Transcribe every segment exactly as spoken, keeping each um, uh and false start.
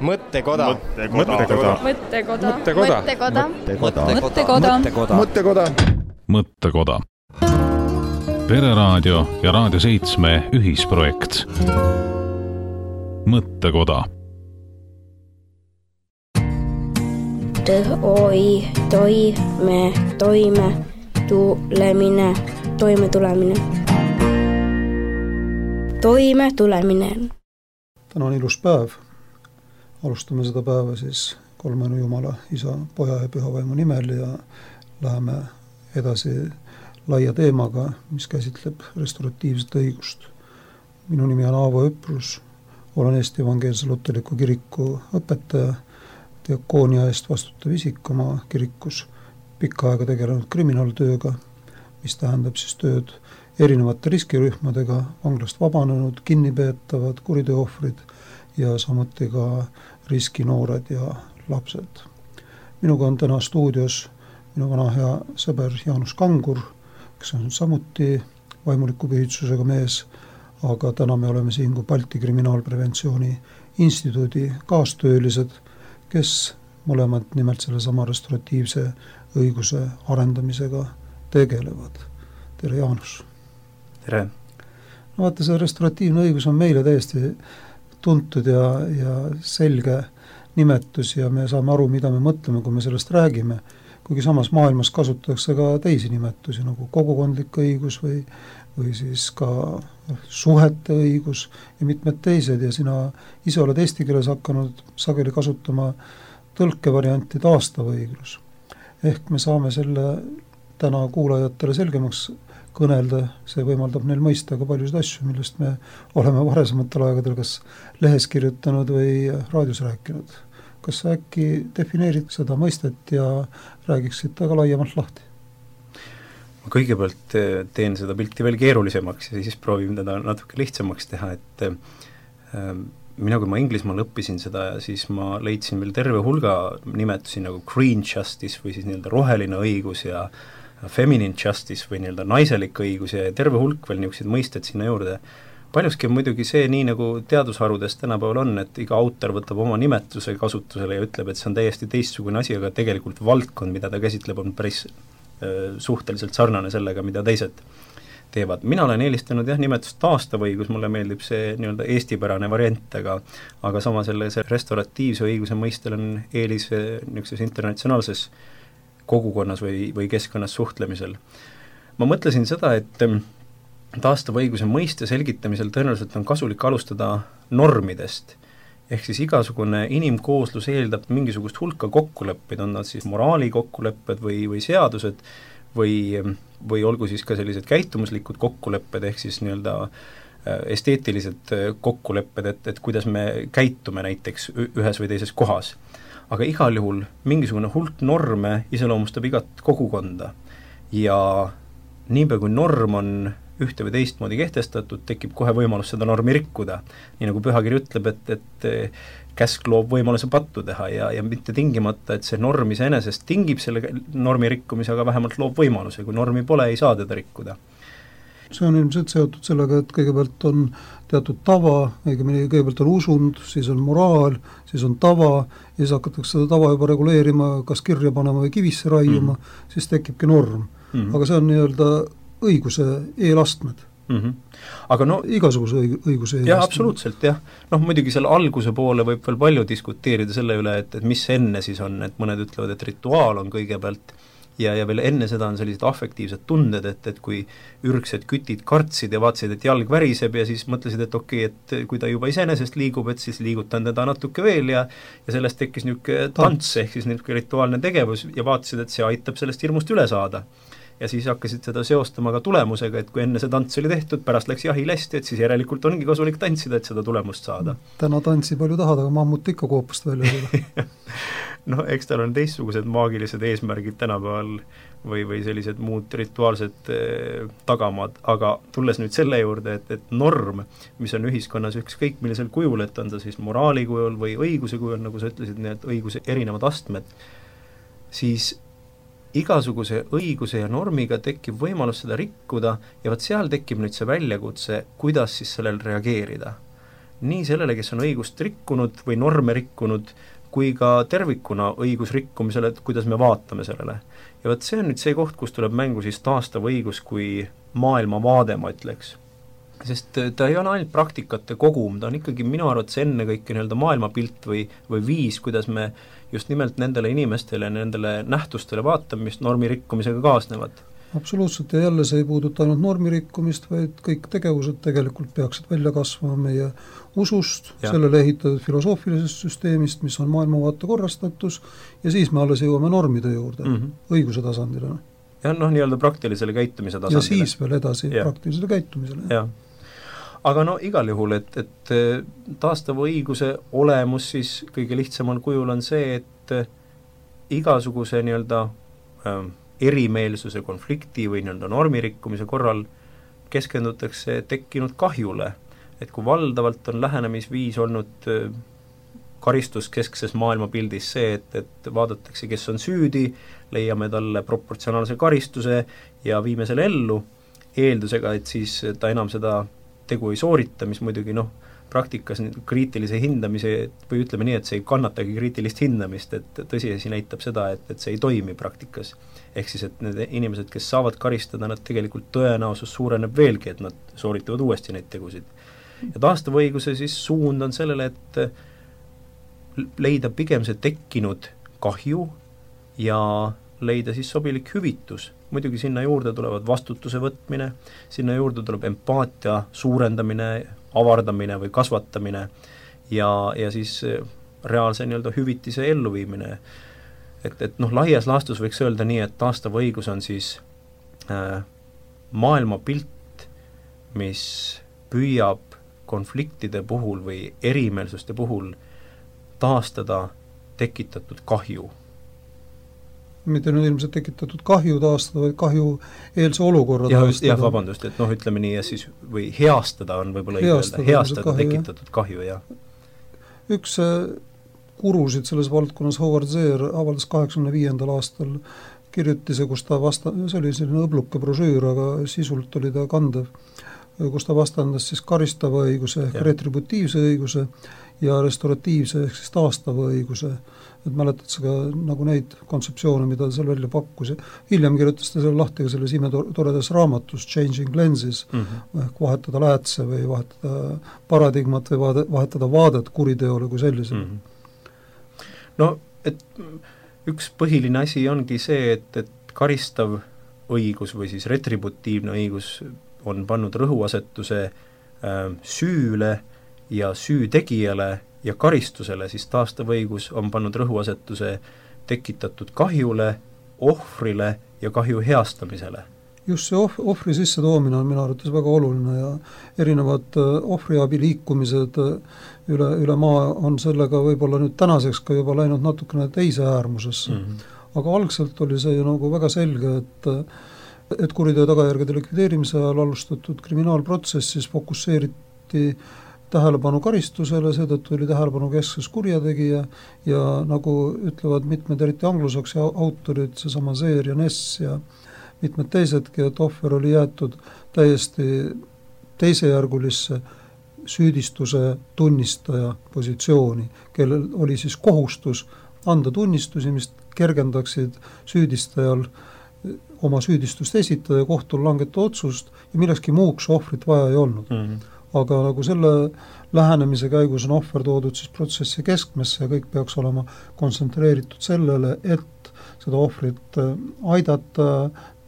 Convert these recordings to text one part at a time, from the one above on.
Mõttekoda. Mõttekoda. Mõttekoda. Mõttekoda. Mõttekoda. Mõttekoda. Mõttekoda. Mõttekoda. Pereraadio ja Raadio seitsme ühisprojekt. Mõttekoda. Oi, toi, me, toime, tulemine, toime tulemine. Toime tulemine. Täna on ilus päev. Alustame seda päeva siis kolmenu Jumala, Isa, Poja ja Pühavaimu nimel ja läheme edasi laia teemaga, mis käsitleb restauratiivset õigust. Minu nimi on Aavo Öprus, olen Eesti Evangeelse Luterliku Kiriku õpetaja, diakoonia eest vastutav isik oma kirikus, pikka aega tegelenud kriminaaltööga, mis tähendab siis tööd erinevate riskirühmadega, vanglast vabanenud, kinnipeetavad, kuritööohvrid ja samuti ka riskinoored ja lapsed. Minuga on täna stuudios minu vana hea sõber Jaanus Kangur, kes on samuti vaimuliku pühitsusega mees, aga täna me oleme siin kui Balti Kriminaalpreventsiooni instituudi kaastöölised, kes mõlemad nimelt sellesama restauratiivse õiguse arendamisega tegelevad. Tere, Jaanus! Tere! No vaata, see restauratiivne õigus on meile täiesti tuntud ja, ja selge nimetus ja me saame aru, mida me mõtleme, kui me sellest räägime, kuigi samas maailmas kasutatakse ka teisi nimetusi, nagu kogukondlik õigus või, või siis ka suhete õigus ja mitmed teised ja sina ise oled eesti keeles hakanud sageli kasutama tõlkevarianti taastav õiglus. Ehk me saame selle täna kuulajatele selgemaks kõnelda, see võimaldab neil mõista ka paljusid asju, millest me oleme varasematel aegadel kas lehes kirjutanud või raadios rääkinud. Kas sa äkki defineerid seda mõistet ja räägiksid ta ka laiemalt lahti? Ma kõigepealt teen seda pilti veel keerulisemaks ja siis proovin teda natuke lihtsamaks teha, et äh, mina, kui ma Inglismaal õppisin seda, siis ma leidsin veel terve hulga nimetusi nagu green justice või siis nii-öelda roheline õigus ja feminine justice või nii-öelda naiselik õigus ja terve hulk veel niisugused mõisted sinna juurde. Paljuski on muidugi see nii, nagu teadusharudes tänapäeval on, et iga autor võtab oma nimetuse kasutusele ja ütleb, et see on täiesti teistsugune asi, aga tegelikult valdkond, mida ta käsitleb, on päris äh, suhteliselt sarnane sellega, mida teised teevad. Mina olen eelistanud jah, nimetust taastav õigus, mulle meeldib see nii-öelda eestipärane variant, aga, aga sama selle see restauratiivse õiguse mõistel on eelis niisuguses internatsionaalses kogukonnas või, või keskkonnas suhtlemisel. Ma mõtlesin seda, et taastava õiguse mõiste selgitamisel tõenäoliselt on kasulik alustada normidest. Ehk siis igasugune inimkooslus eeldab mingisugust hulka kokkuleppeid, on nad siis moraali kokkulepped või, või seadused või, või olgu siis ka sellised käitumuslikud kokkulepped, ehk siis nii-öelda esteetilised kokkulepped, et, et kuidas me käitume näiteks ühes või teises kohas. Aga igal juhul mingisugune hulk norme iseloomustab igat kogukonda ja niipea kui norm on ühte või teistmoodi kehtestatud, tekib kohe võimalus seda normi rikkuda. Nii nagu pühakiri ütleb, et, et käsk loob võimaluse pattu teha ja, ja mitte tingimata, et see norm iseenesest tingib selle normi rikkumise, aga vähemalt loob võimaluse, kui normi pole, ei saa teda rikkuda. See on ilmselt seotud sellega, et kõigepealt on teatud tava, kõigepealt on usund, siis on moraal, siis on tava ja siis hakatakse seda tava juba reguleerima, kas kirja panema või kivisse raiuma, mm. siis tekibki norm. Mm. Aga see on nii-öelda õiguse eelastmed. Mm-hmm. Aga no, igasuguse õiguse eelastmed. Jah, absoluutselt, jah. Noh, muidugi selle alguse poole võib veel palju diskuteerida selle üle, et, et mis enne siis on, et mõned ütlevad, et rituaal on kõigepealt ja, ja veel enne seda on sellised affektiivsed tunded, et, et kui ürgsed kütid kartsid ja vaatasid, et jalg väriseb ja siis mõtlesid, et okei, et kui ta juba iseenesest liigub, et siis liigutan teda natuke veel ja, ja sellest tekkis niisugune tants, ehk siis niisugune rituaalne tegevus ja vaatasid, et see aitab sellest hirmust üle saada. Ja siis hakkasid seda seostama ka tulemusega, et kui enne see tants oli tehtud, pärast läks jahil hästi, et siis järelikult ongi kasulik tantsida, et seda tulemust saada. Täna tantsi palju tahad, aga mammut ikka koopast välja seda. No eks tal on teistsugused maagilised eesmärgid tänapäeval või, või sellised muud rituaalsed eh, tagamaad, aga tulles nüüd selle juurde, et, et norm, mis on ühiskonnas ükskõik millisel kujul, et on ta siis moraali kujul või õiguse kujul, nagu sa ütlesid, need õiguse erinevad astmed, siis igasuguse õiguse ja normiga tekib võimalus seda rikkuda ja vaat seal tekib nüüd see väljakutse, kuidas siis sellel reageerida. nii sellele, kes on õigust rikkunud või norme rikkunud, kui ka tervikuna õigusrikkumisele, et kuidas me vaatame sellele. Ja võt see on nüüd see koht, kus tuleb mängu siis taastav õigus kui maailmavaade, ma ütleks. Sest ta ei ole ainult praktikate kogum, ta on ikkagi minu arvates enne kõike nii-öelda maailmapilt või, või viis, kuidas me just nimelt nendele inimestele, nendele nähtustele vaatame, mis normi rikkumisega kaasnevad. Absoluutselt, ja jälle see ei puuduta ainult normi rikkumist, vaid kõik tegevused tegelikult peaksid välja kasvama meie usust, ja. Sellele ehitatud filosoofilisest süsteemist, mis on maailmavaate korrastatus, ja siis me alles jõuame normide juurde, mm -hmm. õiguse tasandile. Ja noh, nii-öelda praktilisele käitumise tasandile. Ja siis veel edasi ja. Praktilisele käitumisele. Ja. Aga no igal juhul, et, et taastava õiguse olemus siis kõige lihtsamal kujul on see, et igasuguse nii-öelda äh, erimeelsuse konflikti või nii-öelda normirikkumise korral keskendutakse tekkinud kahjule, et kui valdavalt on lähenemisviis olnud karistuskeskses maailmapildis see, et, et vaadatakse, kes on süüdi, leiame talle proportsionaalse karistuse ja viime selle ellu, eeldusega, et siis ta enam seda tegu ei soorita, mis muidugi noh, praktikas kriitilise hindamise, või ütleme nii, et see ei kannatagi kriitilist hindamist, et tõsiasi näitab seda, et, et see ei toimi praktikas. Ehk siis, et need inimesed, kes saavad karistada, nad tegelikult tõenäosus suureneb veelgi, et nad sooritavad uuesti neid tegusid. Ja taastava õiguse siis suund on sellele, et leida pigem see tekkinud kahju ja leida siis sobilik hüvitus. Muidugi sinna juurde tulevad vastutuse võtmine, sinna juurde tuleb empaatia suurendamine, avardamine või kasvatamine ja, ja siis reaalse nii-öelda hüvitise elluviimine. Et, et noh, laias laastus võiks öelda nii, et taastav õigus on siis äh, maailmapilt, mis püüab konfliktide puhul või erimeelsuste puhul taastada tekitatud kahju. Mitte nüüd ilmselt tekitatud kahju taastada, vaid kahju eelse olukorra ja, taastada. Jah, vabandust, et noh, ütleme nii, ja siis või heastada on võib-olla heastada, heastada kahju, tekitatud jah. kahju, jah. Üks kurusid selles valdkonnas Howard Zehr avaldas kaheksakümne viiendal aastal kirjutise, kus ta vasta-, see oli selline õbluke brošüür, aga sisult oli ta kandev, kus ta vastandas siis karistava õiguse ehk retributiivse õiguse ja restauratiivse ehk siis taastava õiguse. Et mäletad sa ka nagu neid kontseptsioone, mida ta seal välja pakkus. Hiljem kirjutas ta seal lahti ka selles imetoredas raamatus Changing Lenses, mm -hmm. ehk vahetada läätse või vahetada paradigmat või vaade, vahetada vaadet kuriteole kui sellisel. Mm -hmm. No, et üks põhiline asi ongi see, et, et karistav õigus või siis retributiivne õigus on pannud rõhuasetuse äh, süüle ja süütegijale ja karistusele, siis taastav õigus on pannud rõhuasetuse tekitatud kahjule, ohvrile ja kahju heastamisele. Just see ohv, ohvri sisse toomine on minu arvates väga oluline ja erinevad ohvriabi liikumised üle, üle maa on sellega võib-olla nüüd tänaseks ka juba läinud natukene teise äärmusesse. Mm -hmm. Aga algselt oli see ju nagu väga selge, et et kuriteo tagajärgede likvideerimise ajal alustatud kriminaalprotsessis fokusseeriti tähelepanu karistusele, seetõttu oli tähelepanu keskses kurjategija ja nagu ütlevad mitmed eriti anglosaksi autorid, seesama Zehr ja Ness ja mitmed teisedki, et ohver oli jäetud täiesti teisejärgulisse süüdistuse tunnistaja positsiooni, kellel oli siis kohustus anda tunnistusi, mis kergendaksid süüdistajal oma süüdistust esitada ja kohtul langeta otsust ja millekski muuks ohvrit vaja ei olnud. Mm -hmm. Aga nagu selle lähenemise käigus on ohver toodud siis protsessi keskmesse ja kõik peaks olema kontsentreeritud sellele, et seda ohvrit aidata,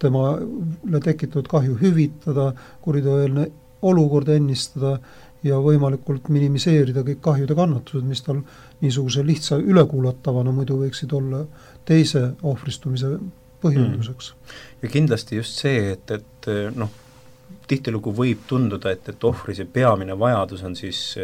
temale tekitatud kahju hüvitada, kuriteoeelne olukord ennistada ja võimalikult minimiseerida kõik kahjude kannatused, mis tal niisuguse lihtsa ülekuulatavana muidu võiksid olla teise ohvristumise põhjenduseks. Mm. Ja kindlasti just see, et, et noh, tihtilugu võib tunduda, et, et ohvri see peamine vajadus on siis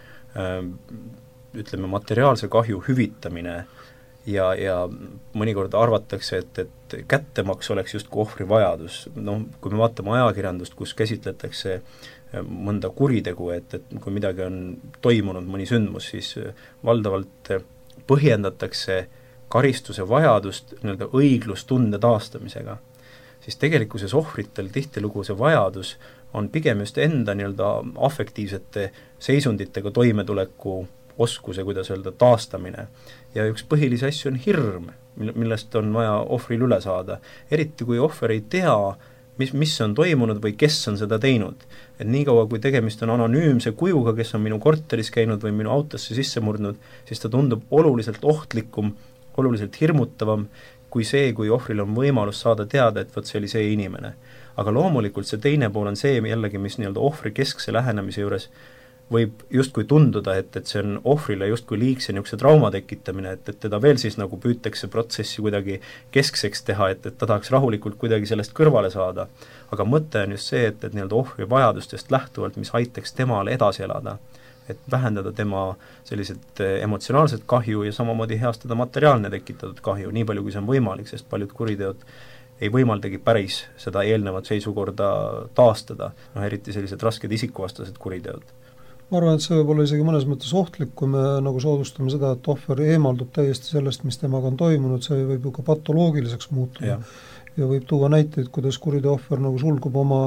äh, ütleme materiaalse kahju hüvitamine ja, ja mõnikord arvatakse, et, et kättemaks oleks justkui ohvri vajadus. No, kui me vaatame ajakirjandust, kus käsitletakse mõnda kuritegu, et, et kui midagi on toimunud, mõni sündmus, siis valdavalt põhjendatakse karistuse vajadust nii-öelda õiglustunde taastamisega. Siis tegelikkuses ohvritel tihtilugu see vajadus on pigem just enda nii-öelda afektiivsete seisunditega toimetuleku oskuse, kuidas öelda, taastamine. Ja üks põhilisi asju on hirm, millest on vaja ohvril üle saada. Eriti kui ohver ei tea, mis, mis on toimunud või kes on seda teinud. Et nii kaua, kui tegemist on anonüümse kujuga, kes on minu korteris käinud või minu autosse sisse murdnud, siis ta tundub oluliselt ohtlikum, oluliselt hirmutavam, kui see, kui ohvril on võimalus saada teada, et võt see oli see inimene. Aga loomulikult see teine pool on see jällegi, mis nii-öelda ohvri keskse lähenemise juures võib justkui tunduda, et, et see on ohvrile justkui liigse niisuguse trauma tekitamine, et, et teda veel siis nagu püütakse protsessi kuidagi keskseks teha, et, et ta tahaks rahulikult kuidagi sellest kõrvale saada. Aga mõte on just see, et, et nii-öelda ohvri vajadustest lähtuvalt, mis aitaks temal edasi elada, et vähendada tema sellised emotsionaalset kahju ja samamoodi heastada materiaalne tekitatud kahju, nii palju kui see on võimalik, sest paljud kuriteod ei võimaldagi päris seda eelnevat seisukorda taastada, noh eriti sellised rasked isikuvastased kuriteod. Ma arvan, et see võib olla isegi mõnes mõttes ohtlik, kui me nagu soodustame seda, et ohver eemaldub täiesti sellest, mis temaga on toimunud, see võib ju ka patoloogiliseks muutuda. Ja, ja võib tuua näiteid, kuidas kuriteo ohver nagu sulgub oma,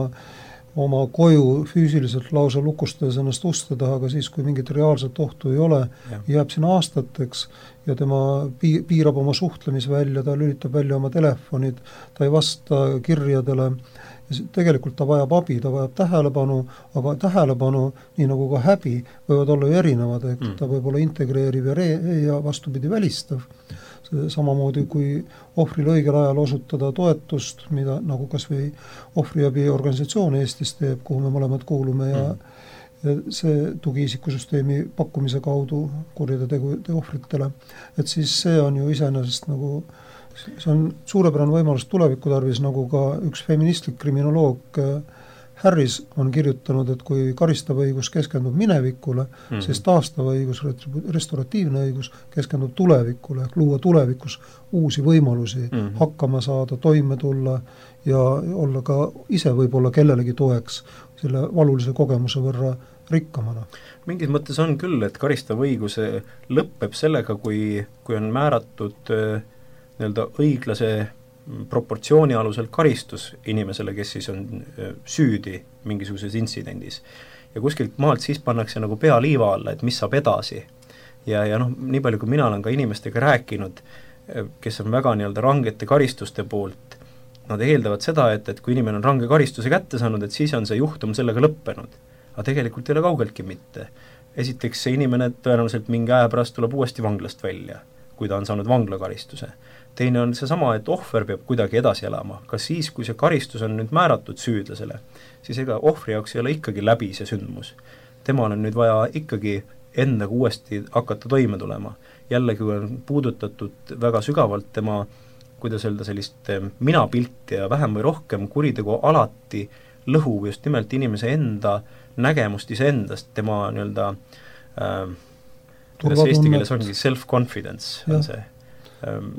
oma koju füüsiliselt lausa lukustades ennast uste taha, aga siis, kui mingit reaalset ohtu ei ole, ja. jääb siin aastateks ja tema piirab oma suhtlemisvälja, ta lülitab välja oma telefonid, ta ei vasta kirjadele, tegelikult ta vajab abi, ta vajab tähelepanu, aga tähelepanu, nii nagu ka häbi, võivad olla ju erinevad, et mm. ta võib olla integreeriv ja, re- ja vastupidi välistav. Samamoodi kui ohvrile õigel ajal osutada toetust, mida nagu kas või ohvriabi organisatsioon Eestis teeb, kuhu me mõlemad kuulume ja, mm. ja see tugiisikusüsteemi pakkumise kaudu kurjateo ohvritele, et siis see on ju iseenesest nagu see on suurepärane võimalus tuleviku tarvis, nagu ka üks feministlik kriminoloog Harris on kirjutanud, et kui karistav õigus keskendub minevikule, mm-hmm. siis taastava õigus, restoratiivne õigus keskendub tulevikule, ehk luua tulevikus uusi võimalusi, mm-hmm. hakkama saada, toime tulla ja olla ka ise võib-olla kellelegi toeks selle valulise kogemuse võrra rikkamana. Mingis mõttes on küll, et karistav õigus lõpeb sellega, kui, kui on määratud nii-öelda õiglase proportsiooni alusel karistus inimesele, kes siis on süüdi mingisuguses intsidendis. Ja kuskilt maalt siis pannakse nagu pea liiva alla, et mis saab edasi. Ja, ja noh, nii palju kui mina olen ka inimestega rääkinud, kes on väga nii-öelda rangete karistuste poolt, nad eeldavad seda, et, et kui inimene on range karistuse kätte saanud, et siis on see juhtum sellega lõppenud. Aga tegelikult ei ole kaugeltki mitte. Esiteks see inimene tõenäoliselt mingi aja pärast tuleb uuesti vanglast välja, kui ta on saanud vanglakaristuse. Teine on see sama, et ohver peab kuidagi edasi elama. Ka siis, kui see karistus on nüüd määratud süüdlasele, siis ega ohvri jaoks ei ole ikkagi läbi see sündmus. Temal on nüüd vaja ikkagi endaga uuesti hakata toime tulema. Jällegi on puudutatud väga sügavalt tema, kuidas öelda, sellist minapilti ja vähem või rohkem kuritegu alati lõhub just nimelt inimese enda nägemust iseendast, tema nii-öelda äh, kuidas eesti keeles ongi self-confidence on see ähm,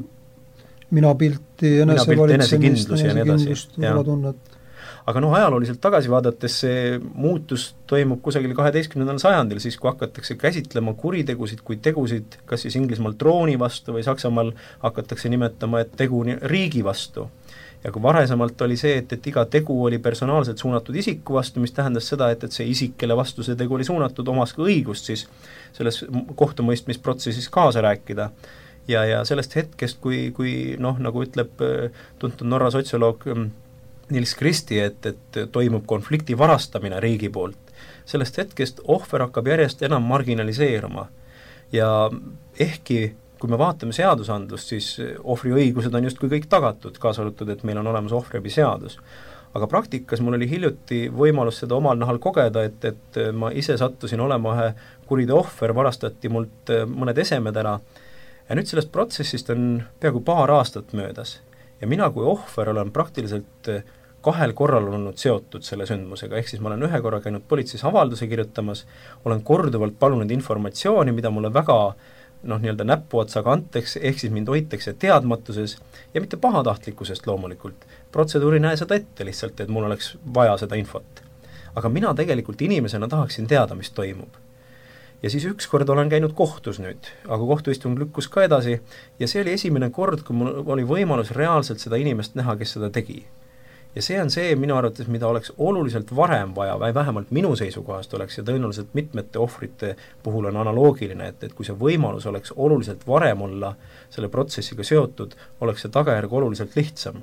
minapilti, enesekindlus ja nii edasi. Aga noh, ajalooliselt tagasi vaadates see muutus toimub kusagil kaheteistkümnendal sajandil, siis kui hakatakse käsitlema kuritegusid kui tegusid, kas siis Inglismaal trooni vastu või Saksamaal hakatakse nimetama, et tegu riigi vastu. Ja kui varasemalt oli see, et, et iga tegu oli personaalselt suunatud isiku vastu, mis tähendas seda, et, et see isik, kelle vastu see tegu oli suunatud, omas ka õigust siis selles kohtumõistmisprotsessis kaasa rääkida. Ja, ja sellest hetkest, kui, kui noh, nagu ütleb tuntud Norra sotsioloog Nils Christie, et, et toimub konflikti varastamine riigi poolt, sellest hetkest ohver hakkab järjest enam marginaliseeruma. Ja ehkki, kui me vaatame seadusandlust, siis ohvri õigused on justkui kõik tagatud, kaasa arvatud, et meil on olemas ohvriabi seadus. Aga praktikas mul oli hiljuti võimalus seda omal nahal kogeda, et, et ma ise sattusin olema ühe kuriteo ohver, varastati mult mõned esemed ära. Ja nüüd sellest protsessist on peaaegu paar aastat möödas. Ja mina kui ohver olen praktiliselt kahel korral olnud seotud selle sündmusega, ehk siis ma olen ühe korra käinud politseis avalduse kirjutamas, olen korduvalt palunud informatsiooni, mida mulle väga noh, nii-öelda näpuotsaga anteks, ehk siis mind hoitakse teadmatuses ja mitte pahatahtlikkusest loomulikult. Protseduur ei näe seda ette lihtsalt, et mul oleks vaja seda infot. Aga mina tegelikult inimesena tahaksin teada, mis toimub. Ja siis üks kord olen käinud kohtus nüüd, aga kohtuistung lükkus ka edasi ja see oli esimene kord, kui mul oli võimalus reaalselt seda inimest näha, kes seda tegi. ja see on see minu arvates, mida oleks oluliselt varem vaja, või vähemalt minu seisukohast oleks ja tõenäoliselt mitmete ohvrite puhul on analoogiline, et, et kui see võimalus oleks oluliselt varem olla selle protsessiga seotud, oleks see tagajärg oluliselt lihtsam.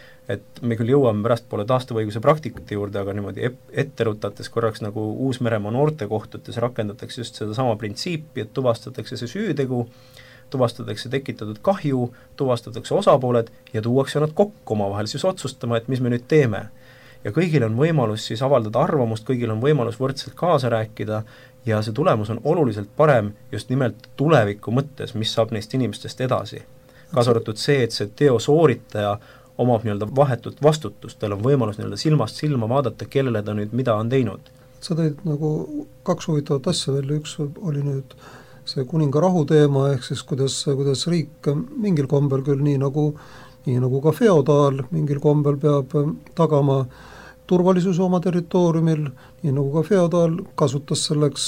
Et me küll jõuame pärast poole taastavõiguse praktikate juurde, aga niimoodi ette rutates korraks nagu Uus-Meremaa noortekohtutes rakendatakse just seda sama printsiipi, et tuvastatakse see süütegu, tuvastatakse tekitatud kahju, tuvastatakse osapooled ja tuuakse nad kokku omavahel siis otsustama, et mis me nüüd teeme. Ja kõigil on võimalus siis avaldada arvamust, kõigil on võimalus võrdselt kaasa rääkida ja see tulemus on oluliselt parem just nimelt tuleviku mõttes, mis saab neist inimestest edasi. Kaasa arvatud see, et see teo sooritaja omab nii-öelda vahetut vastutust, teil on võimalus nii-öelda silmast silma vaadata, kellele ta nüüd mida on teinud. Sa tõid nagu kaks huvitavat asja välja, üks oli nüüd see kuninga rahu teema, ehk siis kuidas, kuidas riik mingil kombel küll nii nagu, nii nagu ka feodaal mingil kombel peab tagama turvalisuse oma territooriumil, nii nagu ka feodaal kasutas selleks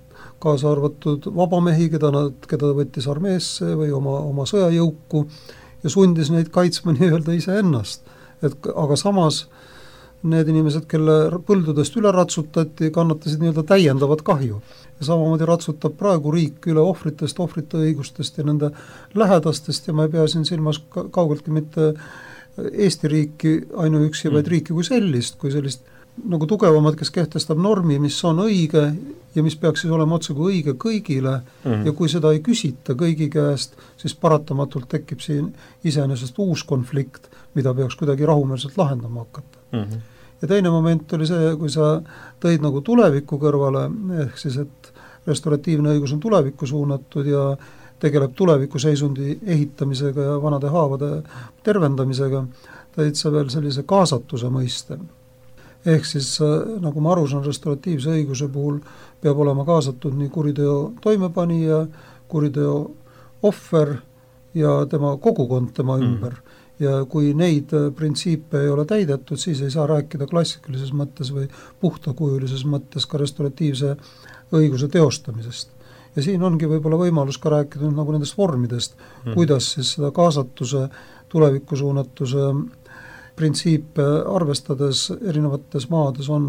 kaasa arvatud vabamehi, keda, nad, keda võttis armeesse või oma, oma sõjajõuku ja sundis neid kaitsma nii-öelda ise ennast. Et, aga samas need inimesed, kelle põldudest üle ratsutati, kannatasid nii-öelda täiendavat kahju. Ja samamoodi ratsutab praegu riik üle ohvritest, ohvrite õigustest ja nende lähedastest ja ma ei pea siin silmas kaugeltki mitte Eesti riiki ainuüksi, vaid riiki kui sellist, kui sellist nagu tugevamad, kes kehtestab normi, mis on õige ja mis peaks siis olema otse kui õige kõigile mm. ja kui seda ei küsita kõigi käest, siis paratamatult tekib siin iseenesest uus konflikt, mida peaks kuidagi rahumeelselt lahendama hakata. Mm-hmm. Ja teine moment oli see, kui sa tõid nagu tuleviku kõrvale, ehk siis, et restoratiivne õigus on tulevikku suunatud ja tegeleb tuleviku seisundi ehitamisega ja vanade haavade tervendamisega, tõid sa veel sellise kaasatuse mõiste. Ehk siis, nagu ma aru saan, restoratiivse õiguse puhul peab olema kaasatud nii kuriteo toimepanija, kuriteo ohver ja tema kogukond tema ümber. Mm. Ja kui neid printsiipe ei ole täidetud, siis ei saa rääkida klassikalises mõttes või puhtakujulises mõttes ka restoratiivse õiguse teostamisest. Ja siin ongi võib-olla võimalus ka rääkida nagu nendest vormidest, mm. kuidas siis seda kaasatuse, tuleviku suunatuse printsiipe arvestades erinevates maades on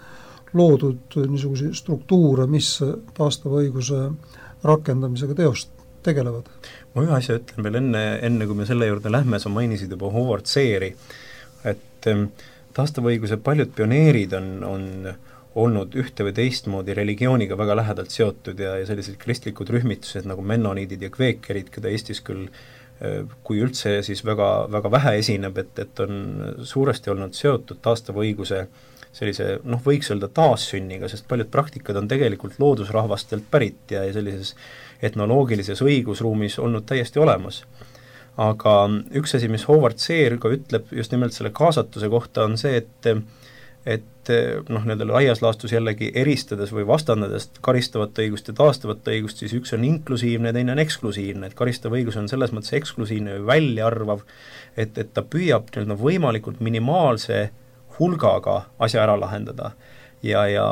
loodud niisuguse struktuure, mis taastava õiguse rakendamisega teost tegelevad. Ma ühe asja ütlen veel enne, enne kui me selle juurde lähme, sa mainisid juba Howard Seeri, et taastava õiguse paljud pioneerid on, on olnud ühte või teistmoodi religiooniga väga lähedalt seotud ja, ja sellised kristlikud rühmitused nagu mennoniidid ja kveekerid, keda Eestis küll kui üldse siis väga, väga vähe esineb, et, et on suuresti olnud seotud taastava õiguse sellise, noh, võiks öelda taassünniga, sest paljud praktikad on tegelikult loodusrahvastelt pärit ja, ja sellises etnoloogilises õigusruumis olnud täiesti olemas. Aga üks asi, mis Howard Seer ka ütleb just nimelt selle kaasatuse kohta, on see, et et noh, nendele laias laastus jällegi eristades või vastandades karistavat õigust ja taastavat õigust, siis üks on inklusiivne ja teine on eksklusiivne, et karistav õigus on selles mõttes eksklusiivne või väljaarvav, et, et ta püüab nii-öelda võimalikult minimaalse hulgaga asja ära lahendada ja, ja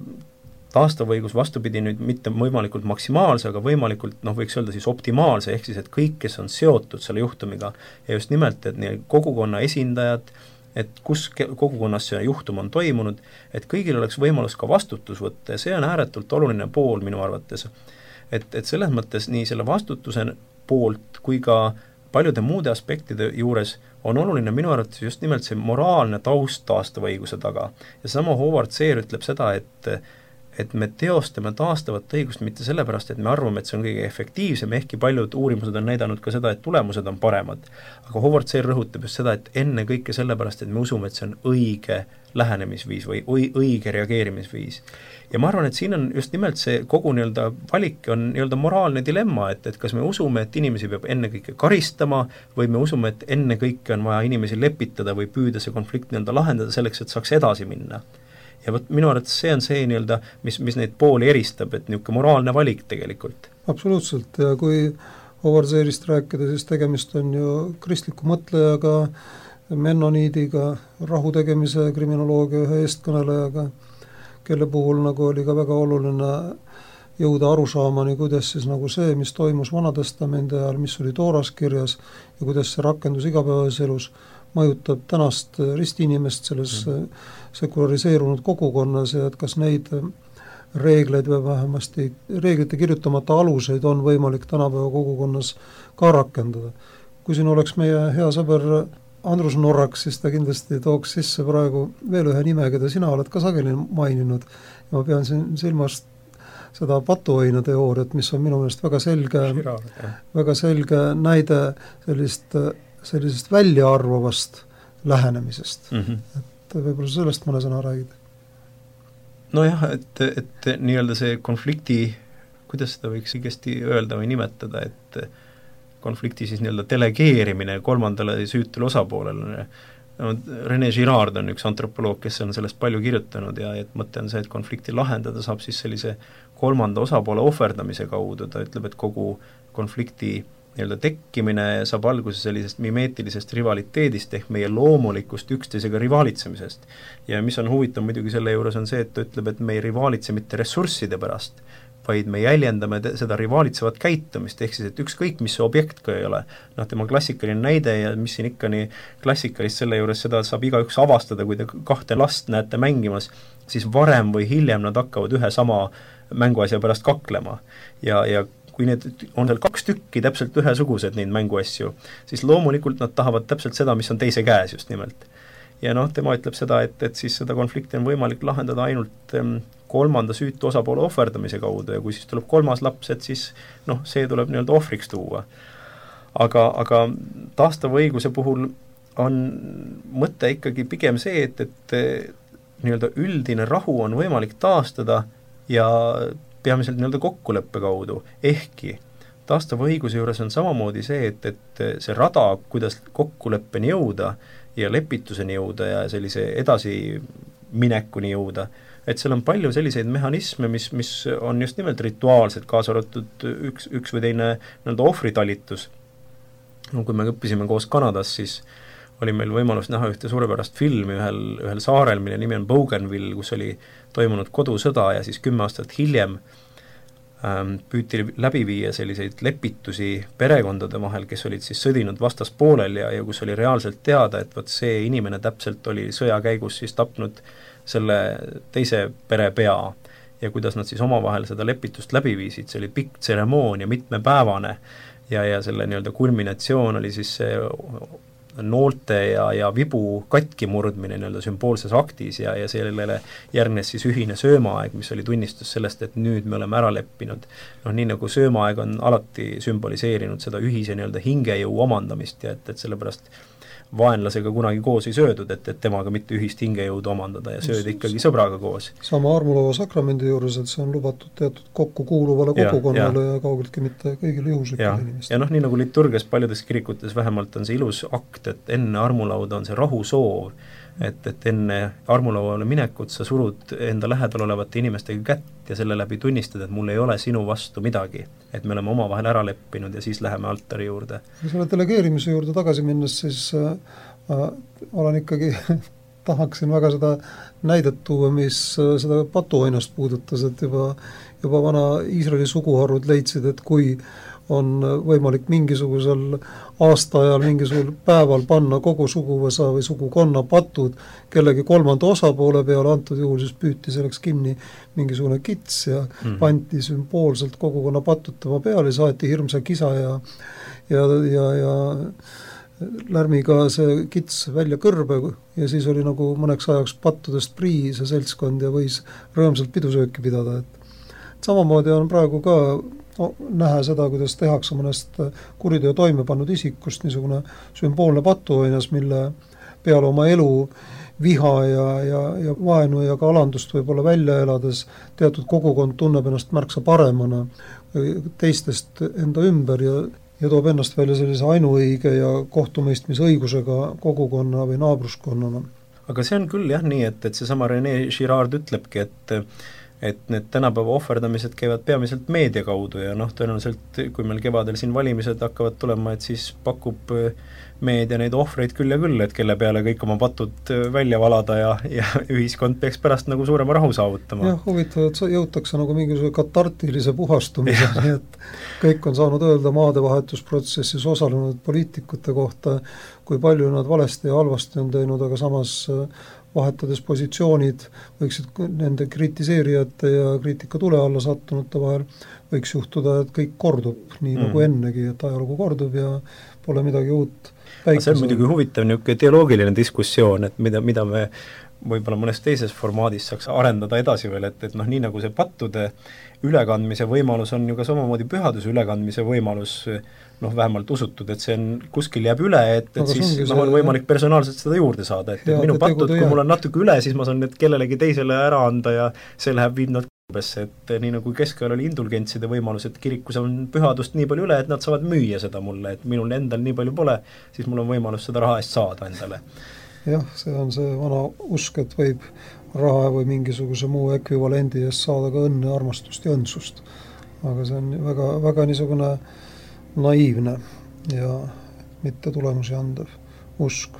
taastav õigus vastupidi nüüd mitte võimalikult maksimaalse, aga võimalikult, noh, võiks öelda siis optimaalse, ehk siis, et kõik, kes on seotud selle juhtumiga ja just nimelt, et nii kogukonna esindajad, et kus kogukonnas see juhtum on toimunud, et kõigil oleks võimalus ka vastutus võtta ja see on ääretult oluline pool minu arvates. Et, et selles mõttes nii selle vastutuse poolt kui ka paljude muude aspektide juures on oluline minu arvates just nimelt see moraalne taust taastava õiguse taga. Ja sama Howard Seer ütleb seda, et et me teostame taastavat õigust mitte sellepärast, et me arvame, et see on kõige efektiivsem, ehkki paljud uurimused on näidanud ka seda, et tulemused on paremad. Aga Howard Seer rõhutab just seda, et enne kõike sellepärast, et me usume, et see on õige lähenemisviis või õige reageerimisviis. Ja ma arvan, et siin on just nimelt see kogu nii-öelda valik on nii-öelda moraalne dilemma, et, et kas me usume, et inimesi peab enne kõike karistama või me usume, et enne kõike on vaja inimesi lepitada või püüda see konflikt nii-öelda lahendada selleks, et saaks edasi minna. Ja võt, minu arvates see on see nii-öelda, mis, mis neid pooli eristab, et niisugune moraalne valik tegelikult. Absoluutselt, ja kui Howard Seerist rääkida, siis tegemist on ju kristliku mõtlejaga, mennoniidiga, rahu tegemise kriminoloogia ühe eestkõnelejaga, kelle puhul nagu oli ka väga oluline jõuda arusaamani, kuidas siis nagu see, mis toimus Vanatestamendi ajal, mis oli Tooras kirjas ja kuidas see rakendus igapäevases elus, mõjutab tänast ristiinimest selles mm. sekulariseerunud kogukonnas ja et kas neid reegleid või vähemasti reeglite kirjutamata aluseid on võimalik tänapäeva kogukonnas ka rakendada. Kui siin oleks meie hea sõber Andrus Norrak, siis ta kindlasti tooks sisse praegu veel ühe nime, keda sina oled ka sageli maininud ja ma pean siin silmas seda patuaina teooriat, mis on minu meelest väga selge, väga selge näide sellist, sellisest väljaarvavast lähenemisest. Mm-hmm. Et võib-olla sellest mõne sõna räägid. Nojah, et, et nii-öelda see konflikti, kuidas seda võiks õigesti öelda või nimetada, et konflikti siis nii-öelda delegeerimine kolmandale süütule osapoolele. No, René Girard on üks antropoloog, kes on sellest palju kirjutanud ja et mõte on see, et konflikti lahendada saab siis sellise kolmanda osapoole ohverdamise kaudu. Ta ütleb, et kogu konflikti nii-öelda tekkimine saab alguse sellisest mimeetilisest rivaliteedist ehk meie loomulikust üksteisega rivaalitsemisest. Ja mis on huvitav muidugi selle juures on see, et ta ütleb, et me ei rivaalitse mitte ressursside pärast, vaid me jäljendame te- seda rivaalitsevat käitumist, ehk siis, et ükskõik, mis see objekt ka ei ole. Noh, tema klassikaline näide ja mis siin ikka nii klassikalist selle juures seda saab igaüks avastada, kui te kahte last näete mängimas, siis varem või hiljem nad hakkavad ühe sama mänguasja pärast kaklema. Ja, ja kui need on seal kaks tükki täpselt ühesugused neid mänguasju, siis loomulikult nad tahavad täpselt seda, mis on teise käes just nimelt. Ja noh, tema ütleb seda, et, et siis seda konflikti on võimalik lahendada ainult ähm, kolmanda süütu osapoole ohverdamise kaudu ja kui siis tuleb kolmas laps, et siis noh, see tuleb nii-öelda ohvriks tuua. Aga, aga taastava õiguse puhul on mõte ikkagi pigem see, et, et nii-öelda üldine rahu on võimalik taastada ja peamiselt nii-öelda kokkuleppe kaudu, ehkki taastava õiguse juures on samamoodi see, et, et see rada, kuidas kokkuleppeni jõuda ja lepituseni jõuda ja sellise edasi minekuni jõuda, et seal on palju selliseid mehhanisme, mis, mis on just nimelt rituaalsed, kaasa arvatud üks, üks või teine nii-öelda ohvritalitus. No, kui me õppisime koos Kanadas, siis oli meil võimalus näha ühte suurepärast filmi ühel, ühel saarel, mille nimi on Bougainville, kus oli toimunud kodusõda ja siis kümme aastat hiljem ähm, püüti läbi viia selliseid lepitusi perekondade vahel, kes olid siis sõdinud vastaspoolel ja, ja kus oli reaalselt teada, et võt see inimene täpselt oli sõja käigus siis tapnud selle teise pere pea ja kuidas nad siis omavahel seda lepitust läbi viisid, see oli pikk tseremoonia, mitmepäevane ja, ja selle nii-öelda kulminatsioon oli siis see noolte ja, ja vibu katki murdmine nii-öelda sümboolses aktis ja, ja sellele järgnes siis ühine söömaaeg, mis oli tunnistus sellest, et nüüd me oleme ära leppinud. Noh, nii nagu söömaaeg on alati sümboliseerinud seda ühise nii-öelda hingejõu omandamist ja et, et sellepärast vaenlasega kunagi koos ei söödud, et, et temaga mitte ühist hingejõudu omandada ja sööda ikkagi sõbraga koos. Sama armulava sakramendi juures, et see on lubatud teatud kokku kuuluvale kogukonnale ja, ja. ja kaugeltki mitte kõigile juhuslikele inimestele. Ja noh, nii nagu liturgias paljudes kirikutes vähemalt on see ilus akt, et enne armulauda on see rahusoov, et, et enne armulauale minekut sa surud enda lähedal olevate inimestega kätt ja selle läbi tunnistad, et mul ei ole sinu vastu midagi, et me oleme omavahel ära leppinud ja siis läheme altari juurde. Ja selle delegeerimise juurde tagasi minnes, siis äh, olen ikkagi tahaksin väga seda näidet tuua, mis äh, seda patuainast puudutas, et juba, juba vana Iisraeli suguharud leidsid, et kui on võimalik mingisugusel aastaajal, mingisugusel päeval panna kogu suguvõsa või sugukonna patud kellegi kolmanda osapoole peale, antud juhul siis püüti selleks kinni mingisugune kits ja mm. pandi sümboolselt kogukonna patutama peale, saati hirmsa kisa ja, ja, ja, ja lärmiga see kits välja kõrbe ja siis oli nagu mõneks ajaks pattudest prii see seltskond ja võis rõõmsalt pidusööki pidada. Et samamoodi on praegu ka no, näha seda, kuidas tehakse mõnest kuriteo toime pannud isikust niisugune sümboolne patuainas, mille peale oma elu viha ja, ja, ja vaenu ja ka alandust võib-olla välja elades teatud kogukond tunneb ennast märksa paremana teistest enda ümber ja, ja toob ennast välja sellise ainuõige ja kohtumõistmise õigusega kogukonna või naabruskonnana. Aga see on küll jah nii, et, et seesama René Girard ütlebki, et et need tänapäeva ohverdamised käivad peamiselt meedia kaudu ja noh, tõenäoliselt kui meil kevadel siin valimised hakkavad tulema, et siis pakub meedia neid ohvreid küll ja küll, et kelle peale kõik oma patud välja valada ja, ja ühiskond peaks pärast nagu suurema rahu saavutama. jah, huvitav, et jõutakse nagu mingisuguse katartilise puhastumise, nii et kõik on saanud öelda maadevahetusprotsessis osalenud poliitikute kohta, kui palju nad valesti ja halvasti on teinud, aga samas vahetades positsioonid võiksid nende kritiseerijate ja kriitika tule alla sattunute vahel võiks juhtuda, et kõik kordub nii mm. nagu ennegi, et ajalugu kordub ja pole midagi uut. See on muidugi huvitav niisugune teoloogiline diskussioon, et mida, mida me võib-olla mõnes teises formaadis saaks arendada edasi veel, et, et noh, nii nagu see pattude ülekandmise võimalus on ju ka samamoodi pühaduse ülekandmise võimalus, noh, vähemalt usutud, et see on, kuskil jääb üle, et, et siis noh, on võimalik personaalselt seda juurde saada, et, et minu patud, kui mul on natuke üle, siis ma saan need kellelegi teisele ära anda ja see läheb viib nad kurbesse, et nii nagu keskajal oli indulgentside võimalus, et kirikus on pühadust nii palju üle, et nad saavad müüa seda mulle, et minul endal nii palju pole, siis mul on võimalus seda raha eest saada endale. Jah, see on see vana usk, et võib raha või mingisuguse muu ekvivalendi eest saada ka õnne, armastust ja õndsust. Aga see on väga, väga niisugune naiivne ja mitte tulemusi andev usk.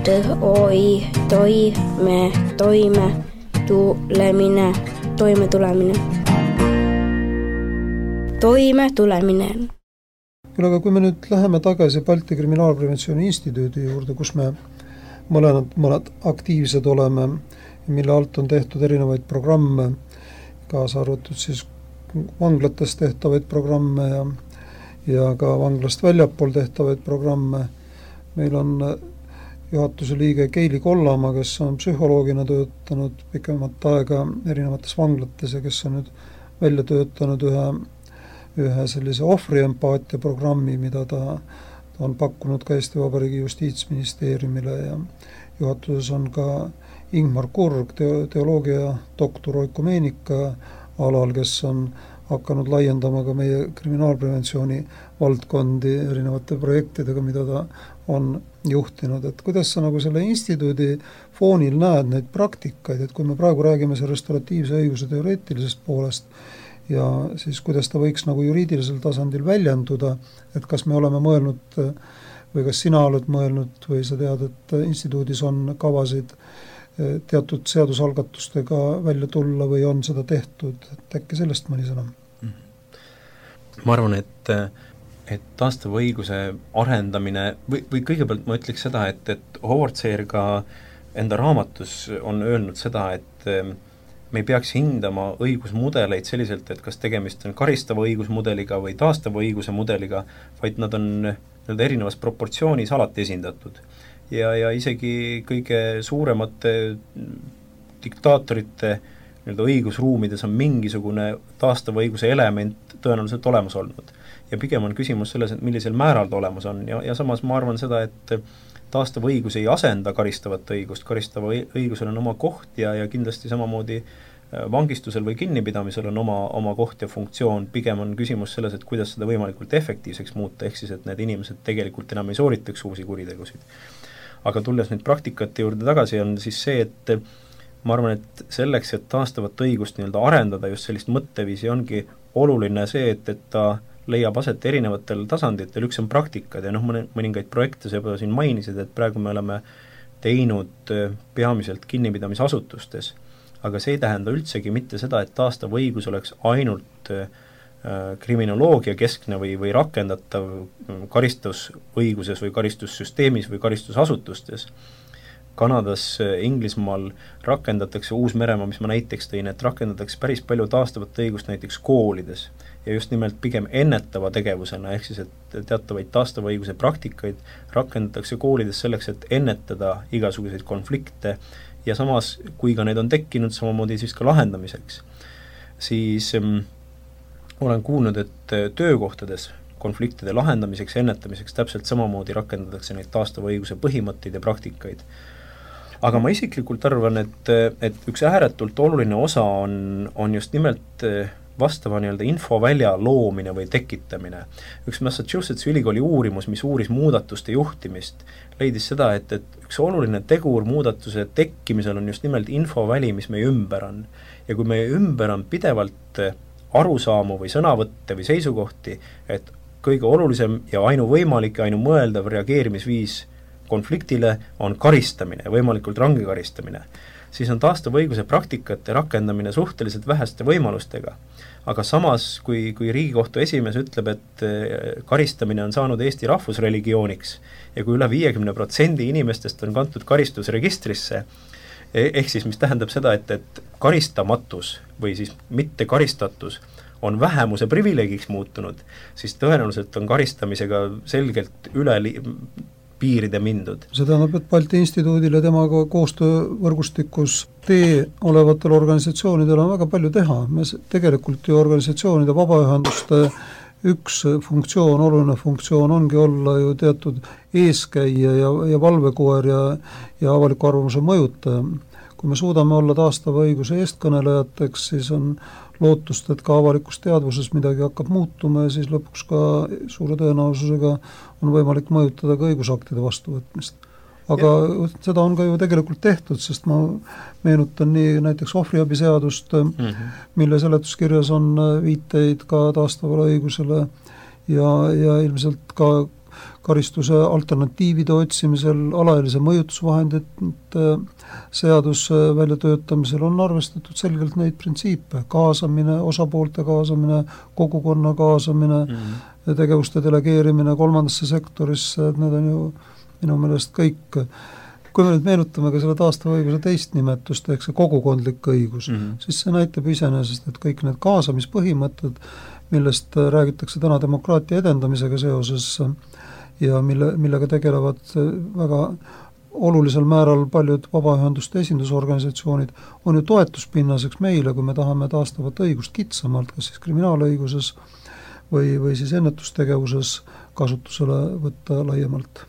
T-O-I, toi, me, toime, tulemine, toime tulemine. Toime tulemine. Küll aga kui me nüüd läheme tagasi Balti Kriminaalpreventsiooni instituudi juurde, kus me mõlemad, mõned aktiivsed oleme, mille alt on tehtud erinevaid programme, kaasa arvatud siis vanglates tehtavaid programme ja, ja ka vanglast väljapool tehtavaid programme. Meil on juhatuse liige Keili Kollamaa, kes on psühholoogina töötanud pikemat aega erinevates vanglates ja kes on nüüd välja töötanud ühe, ühe sellise ohvriempaatia programmi, mida ta, ta on pakkunud ka Eesti Vabariigi Justiitsministeeriumile ja juhatuses on ka Ingmar Kurg, teoloogia doktor oikumeenika alal, kes on hakanud laiendama ka meie kriminaalpreventsiooni valdkondi erinevate projektidega, mida ta on juhtinud. Et kuidas sa nagu selle instituudi foonil näed neid praktikaid, et kui me praegu räägime see restauratiivse õiguse teoreetilisest poolest ja siis kuidas ta võiks nagu juriidilisel tasandil väljenduda, et kas me oleme mõelnud või kas sina oled mõelnud või sa tead, et instituudis on kavasid teatud seadusalgatustega välja tulla või on seda tehtud, et äkki sellest mõni sõna? Ma arvan, et, et taastava õiguse arendamine või, või kõigepealt ma ütleks seda, et, et Howard Sayer ka enda raamatus on öelnud seda, et me ei peaks hindama õigusmudeleid selliselt, et kas tegemist on karistava õigusmudeliga või taastava õiguse mudeliga, vaid nad on nad erinevas proportsioonis alati esindatud. Ja, ja isegi kõige suuremate diktaatorite nii-öelda õigusruumides on mingisugune taastava õiguse element tõenäoliselt olemas olnud. Ja pigem on küsimus selles, et millisel määral ta olemas on ja, ja samas ma arvan seda, et taastava õigus ei asenda karistavat õigust, karistava õigusel on oma koht ja, ja kindlasti samamoodi vangistusel või kinnipidamisel on oma, oma koht ja funktsioon, pigem on küsimus selles, et kuidas seda võimalikult efektiivseks muuta, ehk siis, et need inimesed tegelikult enam ei sooritaks uusi kuritegusid. Aga tulles nüüd praktikate juurde tagasi, on siis see, et ma arvan, et selleks, et taastavat õigust nii-öelda arendada, just sellist mõtteviisi ongi oluline see, et, et ta leiab aset erinevatel tasanditel, üks on praktikad ja noh, mõningaid projekte sa juba siin mainisid, et praegu me oleme teinud peamiselt kinnipidamisasutustes, aga see ei tähenda üldsegi mitte seda, et taastav õigus oleks ainult kriminoloogia keskne või, või rakendatav karistusõiguses või karistussüsteemis või karistusasutustes. Kanadas, Inglismaal rakendatakse Uus-Meremaa, mis ma näiteks tõin, et rakendatakse päris palju taastavat õigust näiteks koolides ja just nimelt pigem ennetava tegevusena, ehk siis, et teatavaid taastava õiguse praktikaid rakendatakse koolides selleks, et ennetada igasuguseid konflikte ja samas, kui ka need on tekkinud, samamoodi siis ka lahendamiseks, siis ähm, olen kuulnud, et töökohtades konfliktide lahendamiseks, ennetamiseks täpselt samamoodi rakendatakse neid taastava õiguse põhimõtteid ja praktikaid. Aga ma isiklikult arvan, et, et üks ääretult oluline osa on, on just nimelt vastava nii-öelda infovälja loomine või tekitamine. Üks Massachusetts ülikooli uurimus, mis uuris muudatuste juhtimist, leidis seda, et, et üks oluline tegur muudatuse tekkimisel on just nimelt infoväli, mis meie ümber on. Ja kui meie ümber on pidevalt arusaamu või sõnavõtte või seisukohti, et kõige olulisem ja ainuvõimalik ja ainumõeldav reageerimisviis konfliktile on karistamine, võimalikult range karistamine, siis on taastav õiguse praktikate rakendamine suhteliselt väheste võimalustega. Aga samas, kui, kui Riigikohtu esimees ütleb, et karistamine on saanud Eesti rahvusreligiooniks ja kui üle viiekümne protsendi inimestest on kantud karistusregistrisse, ehk siis mis tähendab seda, et, et karistamatus või siis mitte karistatus on vähemuse privileegiks muutunud, siis tõenäoliselt on karistamisega selgelt üle li- piiride mindud. See tähendab, et Balti Instituudile temaga koostöövõrgustikus tee olevatel organisatsioonidel on väga palju teha. Me tegelikult ju organisatsioonide vabaühenduste üks funktsioon, oluline funktsioon ongi olla ju teatud eeskäija ja, ja valvekoer ja, ja avaliku arvamuse mõjutaja. Kui me suudame olla taastava õiguse eestkõnelejateks, siis on lootust, et ka avalikus teadvuses midagi hakkab muutuma ja siis lõpuks ka suure tõenäosusega on võimalik mõjutada ka õigusaktide vastuvõtmist. Aga ja. Seda on ka ju tegelikult tehtud, sest ma meenutan nii näiteks ohvriabiseadust, mm-hmm. mille seletuskirjas on viiteid ka taastavale õigusele ja, ja ilmselt ka karistuse alternatiivide otsimisel, alaealise mõjutusvahendite seadus väljatöötamisel on arvestatud selgelt neid printsiipe, kaasamine, osapoolte kaasamine, kogukonna kaasamine mm-hmm. tegevuste delegeerimine kolmandasse sektorisse, et need on ju minu meelest kõik. Kui me nüüd meenutame ka selle taastava õiguse teist nimetust, ehk see kogukondlik õigus, mm-hmm. siis see näitab iseenesest, et kõik need kaasamispõhimõtted, millest räägitakse täna demokraatia edendamisega seoses ja mille, millega tegelevad väga olulisel määral paljud vabaühenduste esindusorganisatsioonid, on ju toetuspinnaseks meile, kui me tahame taastavat õigust kitsamalt, kas siis kriminaalõiguses või, või siis ennetustegevuses kasutusele võtta laiemalt.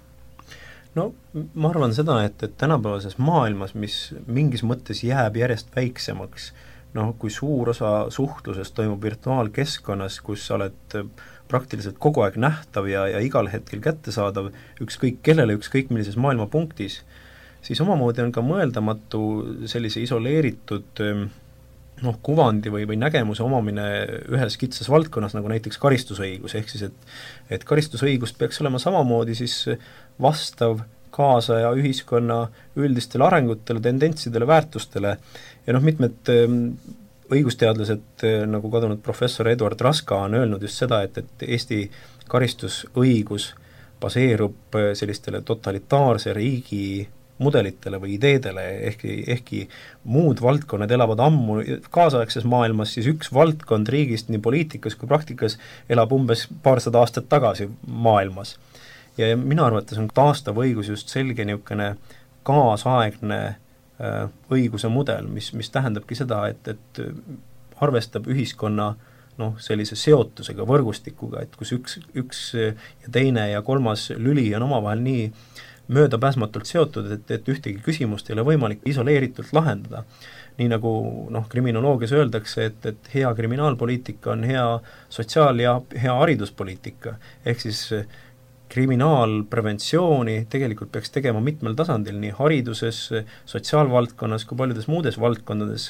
No ma arvan seda, et, et tänapäevases maailmas, mis mingis mõttes jääb järjest väiksemaks, noh, kui suur osa suhtlusest toimub virtuaalkeskkonnas, kus sa oled praktiliselt kogu aeg nähtav ja, ja igal hetkel kättesaadav ükskõik kellele, ükskõik millises maailmapunktis, siis omamoodi on ka mõeldamatu sellise isoleeritud noh, kuvandi või, või nägemuse omamine ühes kitsas valdkonnas, nagu näiteks karistusõigus, ehk siis, et, et karistusõigust peaks olema samamoodi siis vastav kaasaja ühiskonna üldistele arengutele, tendentsidele, väärtustele ja noh, mitmed õigusteadlased, nagu kadunud professor Eduard Raska on öelnud just seda, et, et Eesti karistusõigus baseerub sellistele totalitaarse riigi mudelitele või ideedele, ehkki, ehkki muud valdkonnad elavad ammu kaasaegses maailmas, siis üks valdkond riigist nii poliitikas kui praktikas elab umbes paarsada aastat tagasi maailmas. Ja minu arvates on taastav õigus just selge niisugune kaasaegne õiguse mudel, mis, mis tähendabki seda, et, et arvestab ühiskonna noh, sellise seotusega, võrgustikuga, et kus üks, üks ja teine ja kolmas lüli on omavahel nii möödapääsmatult seotud, et, et ühtegi küsimust ei ole võimalik isoleeritult lahendada. Nii nagu noh, kriminoloogias öeldakse, et, et hea kriminaalpoliitika on hea sotsiaal- ja hea hariduspoliitika, ehk siis kriminaalpreventsiooni tegelikult peaks tegema mitmel tasandil, nii hariduses, sotsiaalvaldkonnas kui paljudes muudes valdkondades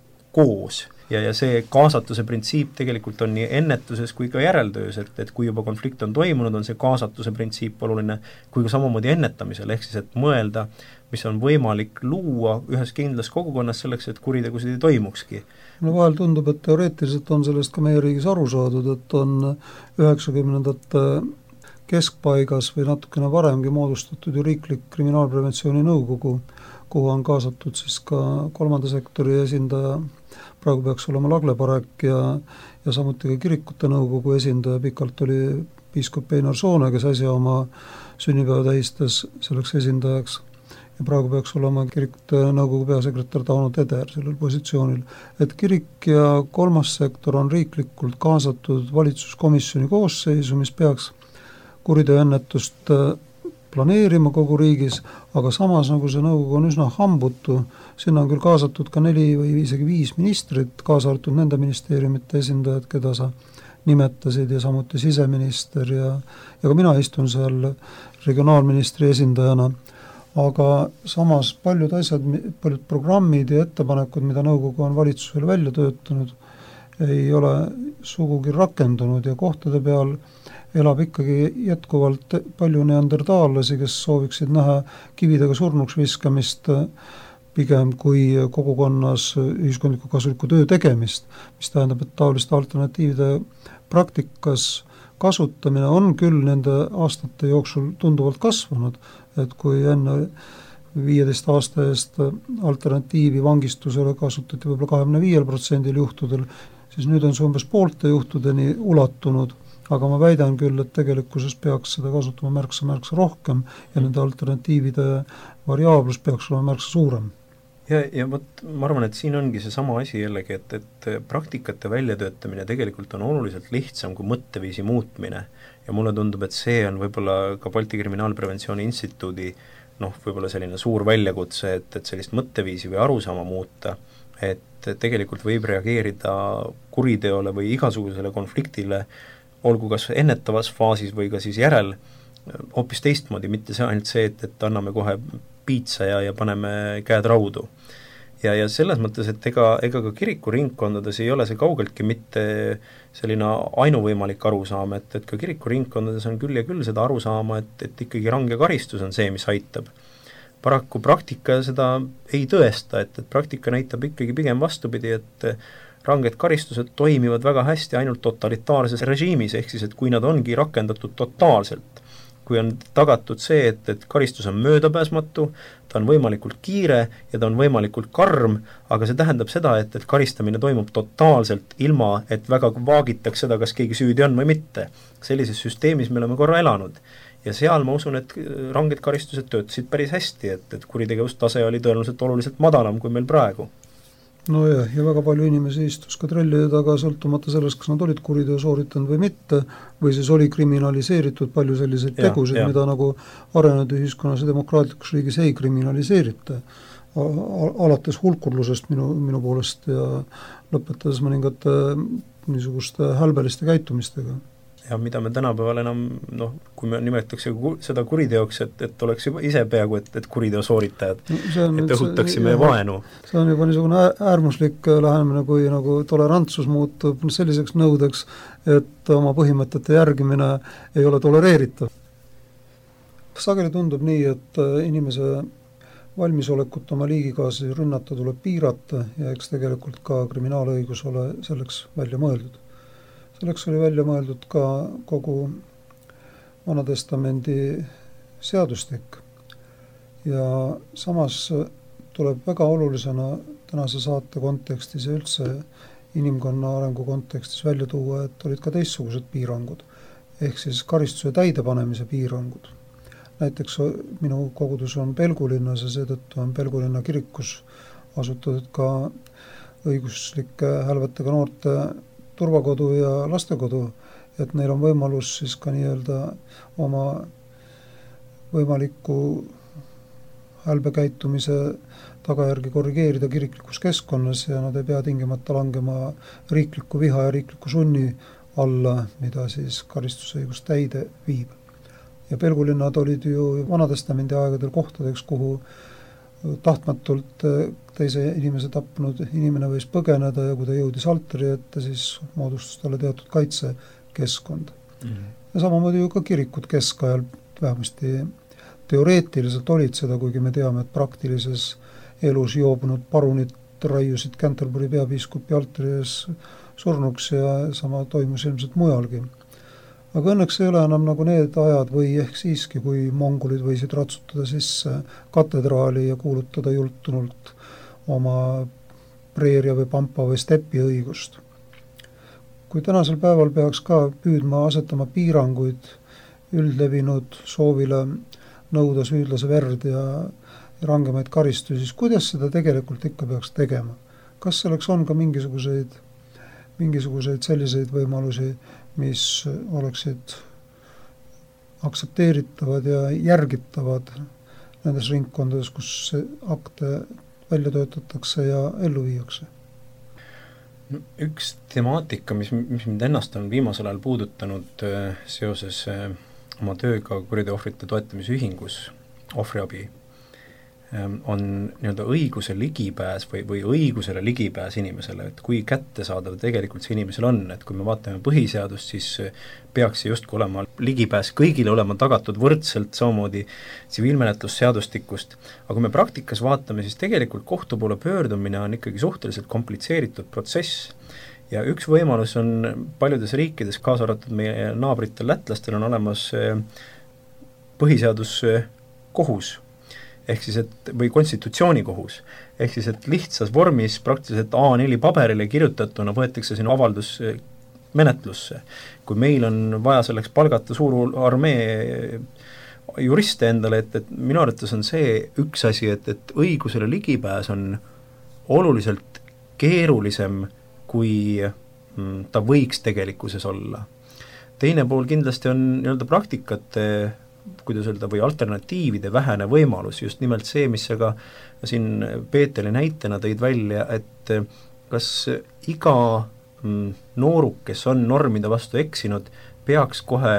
koos. Ja, ja see kaasatuse printsiip tegelikult on nii ennetuses kui ka järeltöös, et, et kui juba konflikt on toimunud, on see kaasatuse printsiip oluline, kui ka samamoodi ennetamisel, ehk siis, et mõelda, mis on võimalik luua ühes kindlas kogukonnas selleks, et kuritegusid ei toimukski. No vahel tundub, et teoreetiliselt on sellest ka meie riigis aru saadud, et on üheksakümnendate keskpaigas või natukene varemgi moodustatud ju riiklik kriminaalpreventsiooni nõukogu, kuhu on kaasatud siis ka kolmanda sektori esindaja, praegu peaks olema Lagle Parek ja, ja samuti ka kirikute nõukogu esindaja, pikalt oli piiskop Einar Soone, kes äsja oma sünnipäeva tähistas selleks esindajaks ja praegu peaks olema kirikute nõukogu peasekretär Tauno Teder sellel positsioonil. Et kirik ja kolmas sektor on riiklikult kaasatud valitsuskomisjoni koosseisu, mis peaks kuriteoennetust planeerima kogu riigis, aga samas nagu see nõukogu on üsna hambutu, sinna on küll kaasatud ka neli või isegi viis ministrit, kaasa arvatud nende ministeeriumite esindajad, keda sa nimetasid ja samuti siseminister ja, ja ka mina istun seal regionaalministri esindajana, aga samas paljud asjad, paljud programmid ja ettepanekud, mida nõukogu on valitsusele välja töötanud, ei ole sugugi rakendunud ja kohtade peal elab ikkagi jätkuvalt palju neandertaallasi, kes sooviksid näha kividega surnuks viskamist pigem kui kogukonnas ühiskondliku kasuliku töö tegemist, mis tähendab, et taoliste alternatiivide praktikas kasutamine on küll nende aastate jooksul tunduvalt kasvanud, et kui enne viieteist aasta eest alternatiivi vangistusele kasutati võib-olla kahekümne viiel protsendil juhtudel, siis nüüd on see umbes poolte juhtudeni ulatunud, aga ma väidan küll, et tegelikkuses peaks seda kasutama märksa, märksa rohkem ja nende alternatiivide variaablus peaks olema märksa suurem. Ja, ja võt, ma arvan, et siin ongi see sama asi jällegi, et, et praktikate väljatöötamine tegelikult on oluliselt lihtsam kui mõtteviisi muutmine ja mulle tundub, et see on võib-olla ka Balti Kriminaalpreventsiooni Instituudi noh, võib-olla selline suur väljakutse, et, et sellist mõtteviisi või arusaama muuta, et tegelikult võib reageerida kuriteole või igasugusele konfliktile olgu kas ennetavas faasis või ka siis järel hoopis teistmoodi, mitte see ainult see, et, et anname kohe piitsa ja, ja paneme käed raudu. ja, ja selles mõttes, et ega, ega ka kirikuringkondades ei ole see kaugeltki mitte selline ainuvõimalik arusaam, et, et ka kirikuringkondades on küll ja küll seda arusaama, et, et ikkagi range karistus on see, mis aitab. Paraku praktika seda ei tõesta, et, et praktika näitab ikkagi pigem vastupidi, et ranged karistused toimivad väga hästi ainult totalitaarses režiimis, ehk siis, et kui nad ongi rakendatud totaalselt, kui on tagatud see, et, et karistus on möödapääsmatu, ta on võimalikult kiire ja ta on võimalikult karm, aga see tähendab seda, et, et karistamine toimub totaalselt ilma, et väga vaagitaks seda, kas keegi süüdi on või mitte. Sellises süsteemis me oleme korra elanud. Ja seal ma usun, et ranged karistused töötasid päris hästi, et, et kuritegevustase oli tõenäoliselt oluliselt madalam kui meil praegu. No jah, ja väga palju inimesi istus ka trellide taga, sõltumata sellest, kas nad olid kuriteo sooritanud või mitte, või siis oli kriminaliseeritud palju selliseid ja, tegusid, ja. mida nagu arenenud ühiskonnas ja demokraatlikus riigis ei kriminaliseerita. Alates hulkurlusest minu, minu poolest ja lõpetades mõningate niisuguste hälbeliste käitumistega. Ja mida me tänapäeval enam, noh, kui me nimetatakse seda kuriteoks, et, et oleks juba ise peaaegu, et, et kuriteo sooritajad, no, et õhutaksime see, vaenu. See on juba niisugune äärmuslik lähenemine, kui nagu tolerantsus muutub selliseks nõudeks, et oma põhimõtete järgimine ei ole tolereeritav. Sageli tundub nii, et inimese valmisolekut oma liigikaaslasi rünnata tuleb piirata ja eks tegelikult ka kriminaalõigus ole selleks välja mõeldud. Selleks oli välja mõeldud ka kogu Vanatestamendi seadustik ja samas tuleb väga olulisena tänase saate kontekstis ja üldse inimkonna arengu kontekstis välja tuua, et olid ka teistsugused piirangud, ehk siis karistuse täidepanemise piirangud. Näiteks minu kogudus on Pelgulinnas ja seetõttu on Pelgulinna kirikus asutatud ka õiguslike hälvetega noorte turvakodu ja lastekodu, et neil on võimalus siis ka nii-öelda oma võimaliku hälbekäitumise tagajärgi korrigeerida kiriklikus keskkonnas ja nad ei pea tingimata langema riikliku viha ja riikliku sunni alla, mida siis karistusõigus täide viib. Ja Pelgulinnad olid ju Vanatestamendi aegadel kohtadeks, kuhu tahtmatult teise inimese tapnud inimene võis põgeneda ja kui ta jõudis altari ette, siis moodustus talle teatud kaitsekeskkond. Mm-hmm. Ja samamoodi ju ka kirikud keskajal vähemasti teoreetiliselt olid seda, kuigi me teame, et praktilises elus joobunud parunid raiusid Canterbury peapiiskupi altari ees surnuks ja sama toimus ilmselt mujalgi. Aga õnneks ei ole enam nagu need ajad või ehk siiski, kui mongolid võisid ratsutada sisse katedraali ja kuulutada jultunult oma preeria või pampa või stepi õigust. Kui tänasel päeval peaks ka püüdma asetama piiranguid üldlevinud soovile nõuda süüdlase verd ja rangemaid karistusi, siis kuidas seda tegelikult ikka peaks tegema? Kas selleks on ka mingisuguseid, mingisuguseid selliseid võimalusi, mis oleksid aktsepteeritavad ja järgitavad nendes ringkondades, kus akte välja töötatakse ja ellu viiakse? No, üks temaatika, mis, mis mind ennast on viimasel ajal puudutanud seoses oma tööga kuriteoohvrite toetamise ühingus, ohvriabi, on nii-öelda õiguse ligipääs või, või õigusele ligipääs inimesele, et kui kättesaadav tegelikult see inimesel on, et kui me vaatame põhiseadust, siis peaks see justkui olema ligipääs kõigile olema tagatud võrdselt samamoodi tsiviilmenetlusseadustikust, aga kui me praktikas vaatame, siis tegelikult kohtu poole pöördumine on ikkagi suhteliselt komplitseeritud protsess ja üks võimalus on paljudes riikides, kaasa arvatud meie naabritel lätlastel on olemas põhiseaduskohus, ehk siis, et, või konstitutsioonikohus, ehk siis, et lihtsas vormis praktiliselt A neli paberile kirjutatuna võetakse sinu avaldus menetlusse. Kui meil on vaja selleks palgata suur armee juriste endale, et, et minu arvates on see üks asi, et, et õigusele ligipääs on oluliselt keerulisem, kui ta võiks tegelikkuses olla. Teine pool kindlasti on nii-öelda praktikate kuidas öelda, või alternatiivide vähene võimalus, just nimelt see, mis sa ka siin Peeteli näitena tõid välja, et kas iga nooruk, kes on normide vastu eksinud, peaks kohe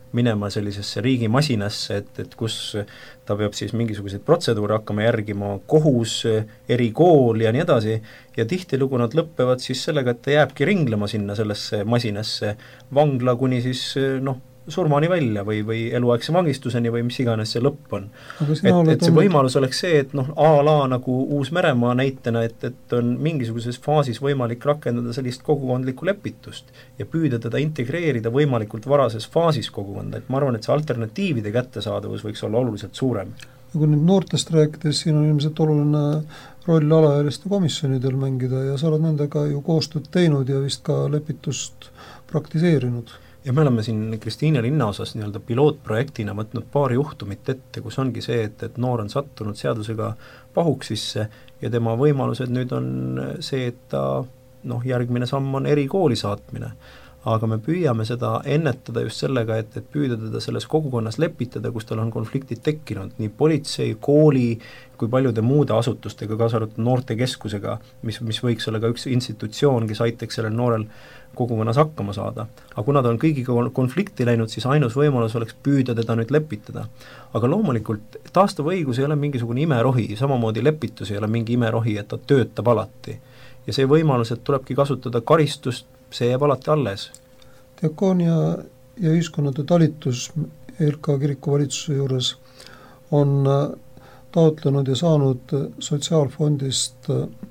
minema sellisesse riigimasinasse, et, et kus ta peab siis mingisuguseid protseduure hakkama järgima, kohus, erikool ja nii edasi, ja tihtilugu nad lõppevad siis sellega, et ta jääbki ringlema sinna sellesse masinasse vangla kuni siis noh, surmani välja või, või eluaegse vangistuseni või mis iganes see lõpp on. Et, et see võimalus oleks see, et noh, a la nagu Uus-Meremaa näitena, et, et on mingisuguses faasis võimalik rakendada sellist kogukondlikku lepitust ja püüda teda integreerida võimalikult varases faasis kogukonda, et ma arvan, et see alternatiivide kättesaadavus võiks olla oluliselt suurem. Ja kui nüüd noortest rääkides, siin on ilmselt oluline roll alaealiste komisjonidel mängida ja sa oled nendega ju koostööd teinud ja vist ka lepitust praktiseerinud. Ja me oleme siin Kristiine linnaosas nii-öelda pilootprojektina võtnud paar juhtumit ette, kus ongi see, et, et noor on sattunud seadusega pahuksisse ja tema võimalused nüüd on see, et ta noh, järgmine samm on erikooli saatmine. Aga me püüame seda ennetada just sellega, et, et püüda teda selles kogukonnas lepitada, kus tal on konfliktid tekkinud, nii politsei, kooli kui paljude muude asutustega, kaasa arvatud noortekeskusega, mis, mis võiks olla ka üks institutsioon, kes aitaks sellel noorel kogukonnas hakkama saada. Aga kuna ta on kõigiga konflikti läinud, siis ainus võimalus oleks püüda teda nüüd lepitada. Aga loomulikult taastuv õigus ei ole mingisugune imerohi, samamoodi lepitus ei ole mingi imerohi, et ta töötab alati. Ja see võimalus, et tulebki kasutada karistust, see jääb alati alles. Diakoonia ja ühiskonnade talitus E L K kiriku valitsuse juures on taotlenud ja saanud sotsiaalfondist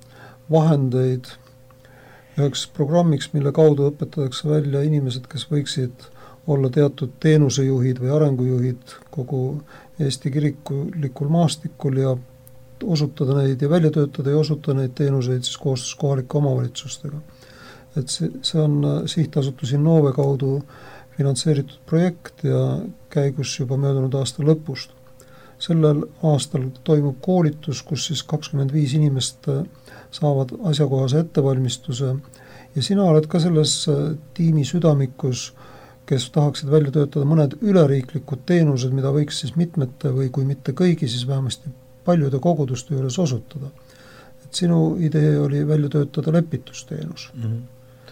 vahendeid üheks programmiks, mille kaudu õpetatakse välja inimesed, kes võiksid olla teatud teenusejuhid või arengujuhid kogu Eesti kirikulikul maastikul ja osutada neid ja välja töötada ja osutada neid teenuseid siis koostöös kohalike omavalitsustega. Et see, see on sihtasutus Innove kaudu finantseeritud projekt ja käigus juba möödunud aasta lõpust. Sellel aastal toimub koolitus, kus siis kakskümmend viis inimest saavad asjakohase ettevalmistuse ja sina oled ka selles tiimi südamikus, kes tahaksid välja töötada mõned üleriiklikud teenused, mida võiks siis mitmete või kui mitte kõigi, siis vähemasti paljude koguduste juures osutada. Et sinu idee oli välja töötada lepitusteenus. Mm-hmm.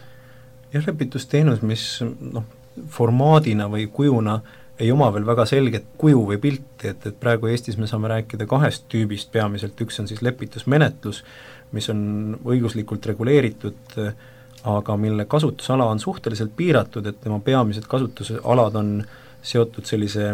Ja lepitusteenus, mis noh, formaadina või kujuna ei oma veel väga selget kuju või pilti, et, et praegu Eestis me saame rääkida kahest tüübist peamiselt, üks on siis lepitusmenetlus, mis on õiguslikult reguleeritud, aga mille kasutusala on suhteliselt piiratud, et tema peamised kasutusalad on seotud sellise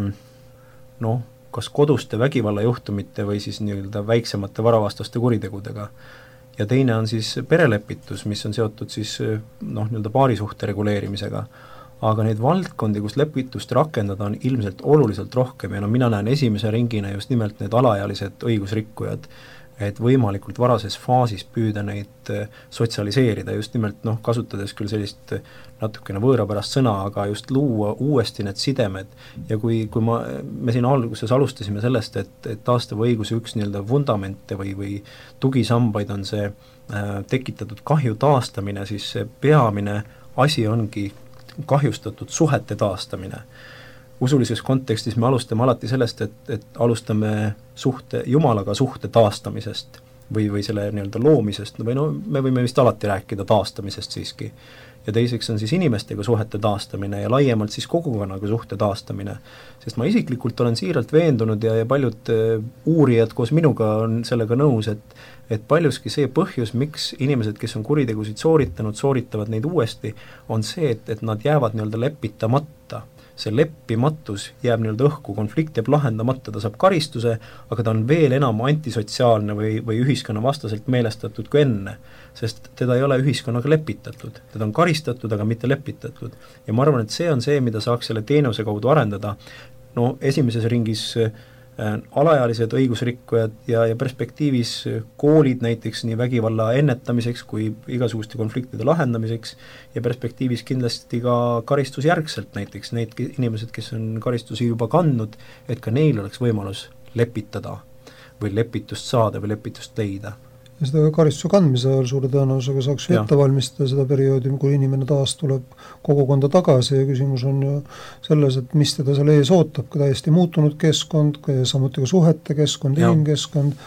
noh, kas koduste vägivallajuhtumite või siis nii-öelda väiksemate varavastaste kuritegudega. Ja teine on siis perelepitus, mis on seotud siis noh, nii-öelda paarisuhte reguleerimisega. Aga neid valdkondi, kus lepitust rakendada on ilmselt oluliselt rohkem ja no mina näen esimese ringina just nimelt need alaealised õigusrikkujad, et võimalikult varases faasis püüda neid sotsialiseerida, just nimelt noh, kasutades küll sellist natukene võõrapärast sõna, aga just luua uuesti need sidemed ja kui, kui ma, me siin alguses alustasime sellest, et, et taastuva õiguse üks nii-öelda vundamente või, või tugisambaid on see äh, tekitatud kahju taastamine, siis see peamine asi ongi kahjustatud suhete taastamine. Usulises kontekstis me alustame alati sellest, et, et alustame suhte, Jumalaga suhte taastamisest või, või selle nii-öelda loomisest, või no me võime vist alati rääkida taastamisest siiski. Ja teiseks on siis inimestega suhete taastamine ja laiemalt siis kogukonnaga suhte taastamine. Sest ma isiklikult olen siiralt veendunud ja, ja paljud uurijad koos minuga on sellega nõus, et, et paljuski see põhjus, miks inimesed, kes on kuritegusid sooritanud, sooritavad neid uuesti, on see, et, et nad jäävad nii-öelda lepitamata. See leppimatus jääb nii-öelda õhku, konflikt jääb lahendamata, ta saab karistuse, aga ta on veel enam antisotsiaalne või, või ühiskonna vastaselt meelestatud kui enne, sest teda ei ole ühiskonnaga lepitatud, teda on karistatud, aga mitte lepitatud. Ja ma arvan, et see on see, mida saaks selle teenuse kaudu arendada. No esimeses ringis äh, alaealised õigusrikkujad ja, ja perspektiivis koolid näiteks nii vägivalla ennetamiseks kui igasuguste konfliktide lahendamiseks ja perspektiivis kindlasti ka karistusjärgselt näiteks need inimesed, kes on karistusi juba kandnud, et ka neil oleks võimalus lepitada või lepitust saada või lepitust leida. Ja seda karistuse kandmise ajal suure tõenäosusega saaks ju ette valmistada seda perioodi, kui inimene taas tuleb kogukonda tagasi ja küsimus on ju selles, et mis teda seal ees ootab, kui täiesti muutunud keskkond, samuti ka suhete keskkond, inimkeskkond,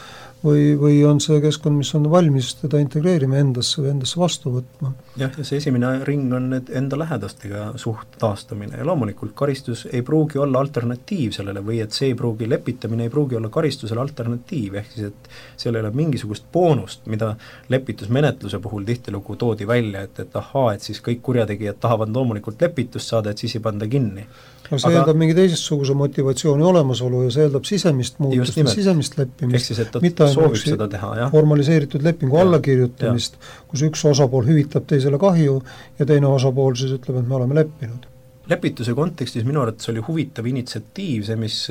või, või on see keskkond, mis on valmis teda integreerima endasse või endasse vastu võtma. jah, ja see esimene ring on need enda lähedastega suht taastamine ja loomulikult karistus ei pruugi olla alternatiiv sellele või et see ei pruugi, lepitamine ei pruugi olla karistusele alternatiiv, ehk siis et seal ei ole mingisugust boonust, mida lepitusmenetluse puhul tihtilugu toodi välja, et, et ahaa, et siis kõik kurjategijad tahavad loomulikult lepitust saada, et siis ei panda kinni. No see Aga, eeldab mingi teistsuguse motivatsiooni olemasolu ja see eeldab sisemist muutust, sisemist leppimist, siis, mitte ainult teha, formaliseeritud lepingu allakirjutamist, kus üks osapool hüvitab teisele kahju ja teine osapool siis ütleb, et me oleme leppinud. Lepituse kontekstis minu arvates oli huvitav initsiatiiv, see mis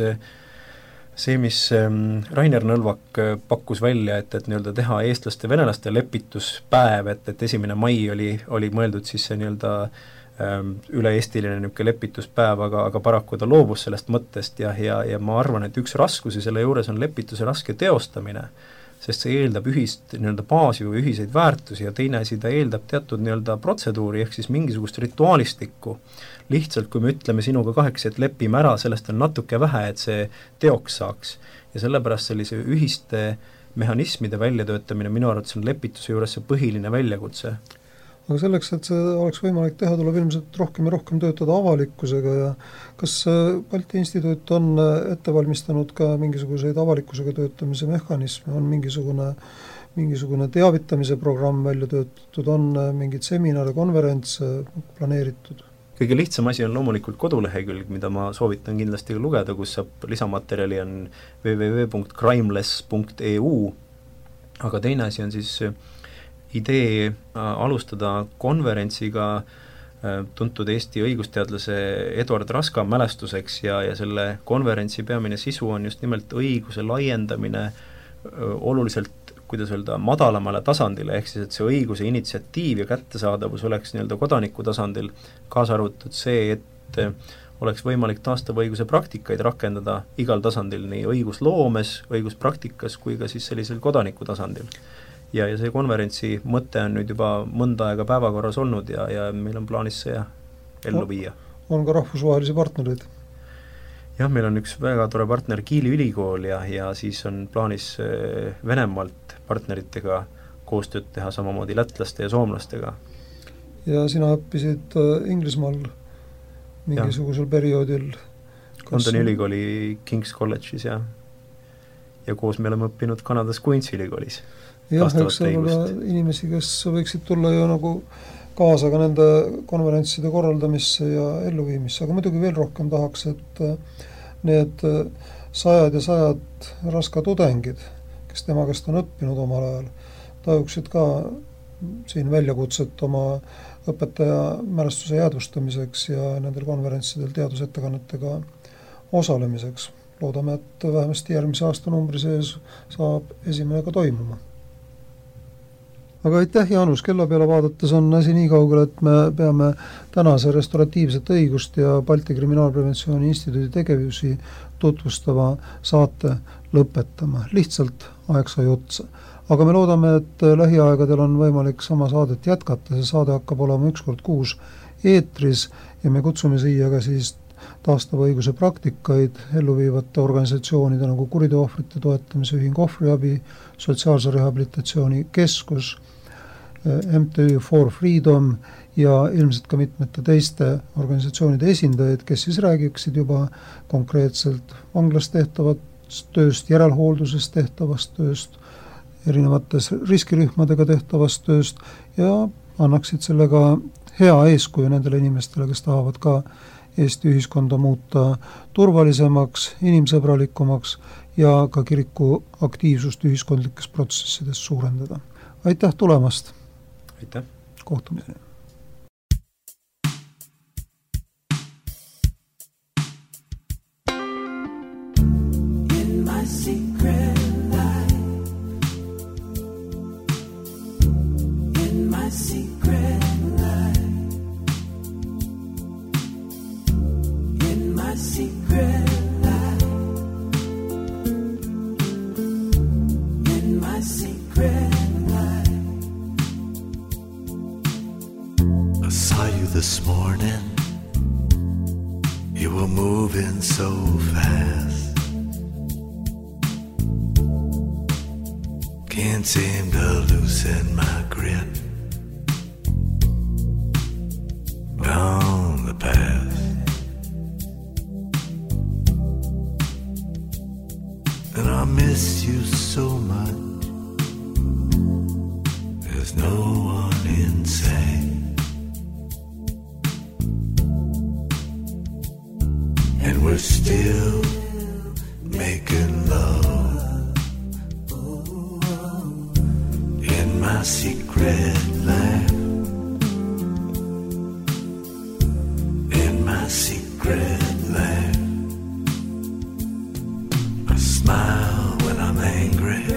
see, mis Rainer Nõlvak pakkus välja, et, et nii-öelda teha eestlaste ja venelaste lepituspäev, et, et esimene mai oli, oli mõeldud siis see nii-öelda üle-eestiline niisugune lepituspäev, aga, aga paraku ta loobus sellest mõttest ja, ja, ja ma arvan, et üks raskusi selle juures on lepituse raske teostamine, sest see eeldab ühist nii-öelda baasi või ühiseid väärtusi ja teine asi, ta eeldab teatud nii-öelda protseduuri, ehk siis mingisugust rituaalistikku. Lihtsalt, kui me ütleme sinuga kaheks, et lepime ära, sellest on natuke vähe, et see teoks saaks. Ja sellepärast sellise ühiste mehhanismide väljatöötamine minu arvates on lepituse juures see põhiline väljakutse. Aga selleks, et see oleks võimalik teha, tuleb ilmselt rohkem ja rohkem töötada avalikkusega ja kas Balti Instituut on ette valmistanud ka mingisuguseid avalikkusega töötamise mehhanisme, on mingisugune, mingisugune teavitamise programm välja töötatud, on mingid seminare, konverentse planeeritud? Kõige lihtsam asi on loomulikult kodulehekülg, mida ma soovitan kindlasti ka lugeda, kus saab lisamaterjali on w w w punkt crimeless punkt e u, aga teine asi on siis idee alustada konverentsiga tuntud Eesti õigusteadlase Eduard Raska mälestuseks ja, ja selle konverentsi peamine sisu on just nimelt õiguse laiendamine oluliselt, kuidas öelda, madalamale tasandile, ehk siis, et see õiguse initsiatiiv ja kättesaadavus oleks nii-öelda kodaniku tasandil, kaasa arvatud see, et oleks võimalik taastava õiguse praktikaid rakendada igal tasandil, nii õigusloomes, õiguspraktikas kui ka siis sellisel kodaniku tasandil. Ja, ja see konverentsi mõte on nüüd juba mõnda aega päevakorras olnud ja, ja meil on plaanis see ellu viia. On ka rahvusvahelisi partnereid? Jah, meil on üks väga tore partner Kiili ülikool ja, ja siis on plaanis Venemaalt partneritega koostööd teha samamoodi lätlaste ja soomlastega. Ja sina õppisid Inglismaal mingisugusel ja. perioodil? Londoni ülikooli King's College'is ja, ja koos me oleme õppinud Kanadas Queensi ülikoolis. Jah, eks ole inimesi, kes võiksid tulla ju nagu kaasa ka nende konverentside korraldamisse ja elluviimisse, aga muidugi veel rohkem tahaks, et need sajad ja sajad Raska tudengid, kes tema käest on õppinud omal ajal, tajuksid ka siin väljakutset oma õpetaja mälestuse jäädvustamiseks ja nendel konverentsidel teadusettekannetega osalemiseks. Loodame, et vähemasti järgmise aasta numbri sees saab esimene ka toimuma. Aga aitäh, Jaanus, kella peale vaadates on asi nii kaugel, et me peame tänase restauratiivset õigust ja Balti Kriminaalpreventsiooni Instituudi tegevusi tutvustava saate lõpetama. Lihtsalt aeg sai otsa. Aga me loodame, et lähiaegadel on võimalik sama saadet jätkata. See saade hakkab olema üks kord kuus eetris ja me kutsume siia ka siis taastava õiguse praktikaid ellu viivate organisatsioonide nagu kuriteoohvrite toetamise ühing Ohvriabi, sotsiaalse rehabilitatsiooni keskus, M T Ü For Freedom ja ilmselt ka mitmete teiste organisatsioonide esindajaid, kes siis räägiksid juba konkreetselt vanglas tehtavast tööst, järelhooldusest tehtavast tööst, erinevates riskirühmadega tehtavast tööst ja annaksid sellega hea eeskuju nendele inimestele, kes tahavad ka Eesti ühiskonda muuta turvalisemaks, inimsõbralikumaks ja ka kiriku aktiivsust ühiskondlikes protsessides suurendada. Aitäh tulemast! Aitäh! Kohtumiseni! In my secret life, in my secret secret life, in my secret life. I saw you this morning, you were moving so fast. Can't seem to loosen my grip on the past. And I miss you so much. There's no one inside. And we're still making love in my secret life. In my secret life. I smile when I'm angry.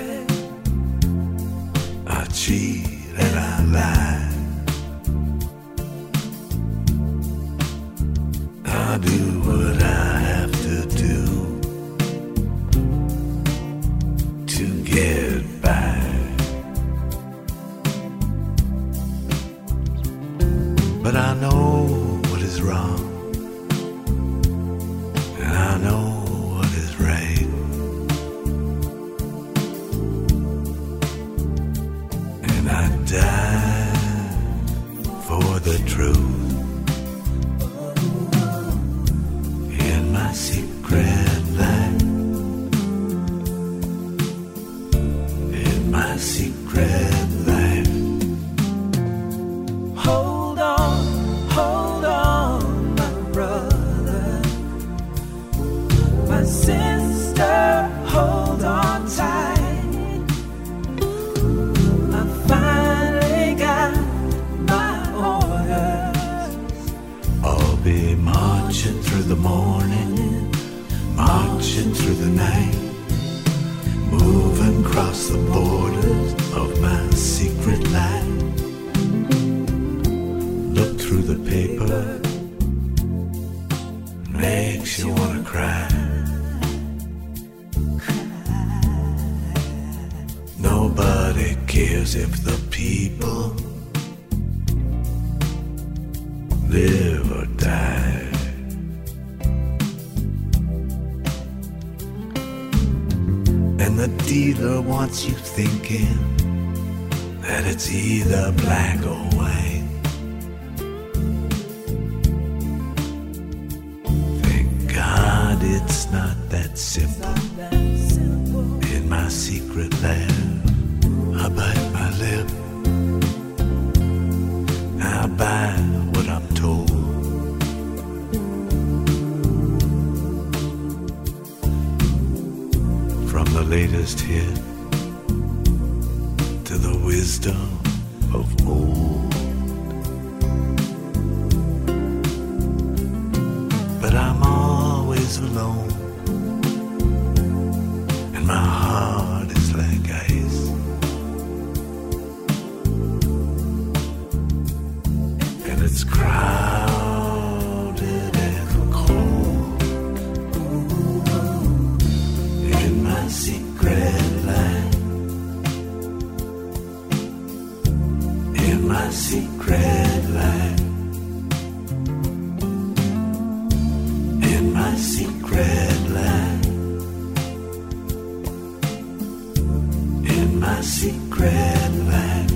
I cheat and I lie. I do what I have to do to get by. But I know what is wrong, and I know what is right. And I die for the truth. In my secret life. In my secret life. Hold on, hold on, my brother. My sister, hold on tight. I finally got my orders. I'll be marching through the morning, marching through the night, moving across the borders of my secret life. Look through the paper, makes you wanna cry. Nobody cares if the people live or die. And the dealer wants you thinking that it's either black or white. Thank God it's not that simple. In my secret lab, I bite my lip. I buy what I'm told. From the latest hit to the wisdom of old. But I'm always alone, and my heart is like ice. And it's crowded and cold. In my secret life. In my secret life. In my secret life. In my secret life.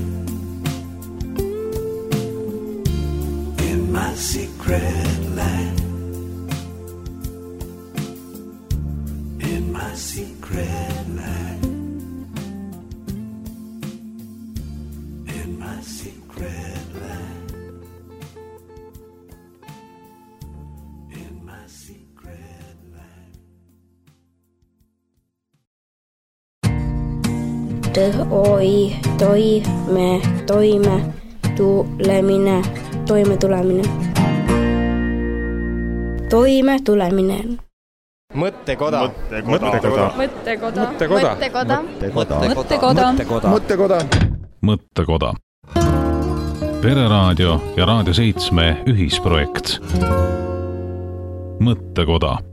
In my secret life. In my secret life. In my secret life. In my secret life. T-oi, toi, me, toime, tulemine, toime tulemine. Toime tuleminen. Mõttekoda. Mõttekoda. Mõttekoda. Mõttekoda. Mõttekoda. Mõttekoda. Mõttekoda. Mõttekoda. Pereraadio ja Raadio seitsme ühisprojekt. Mõttekoda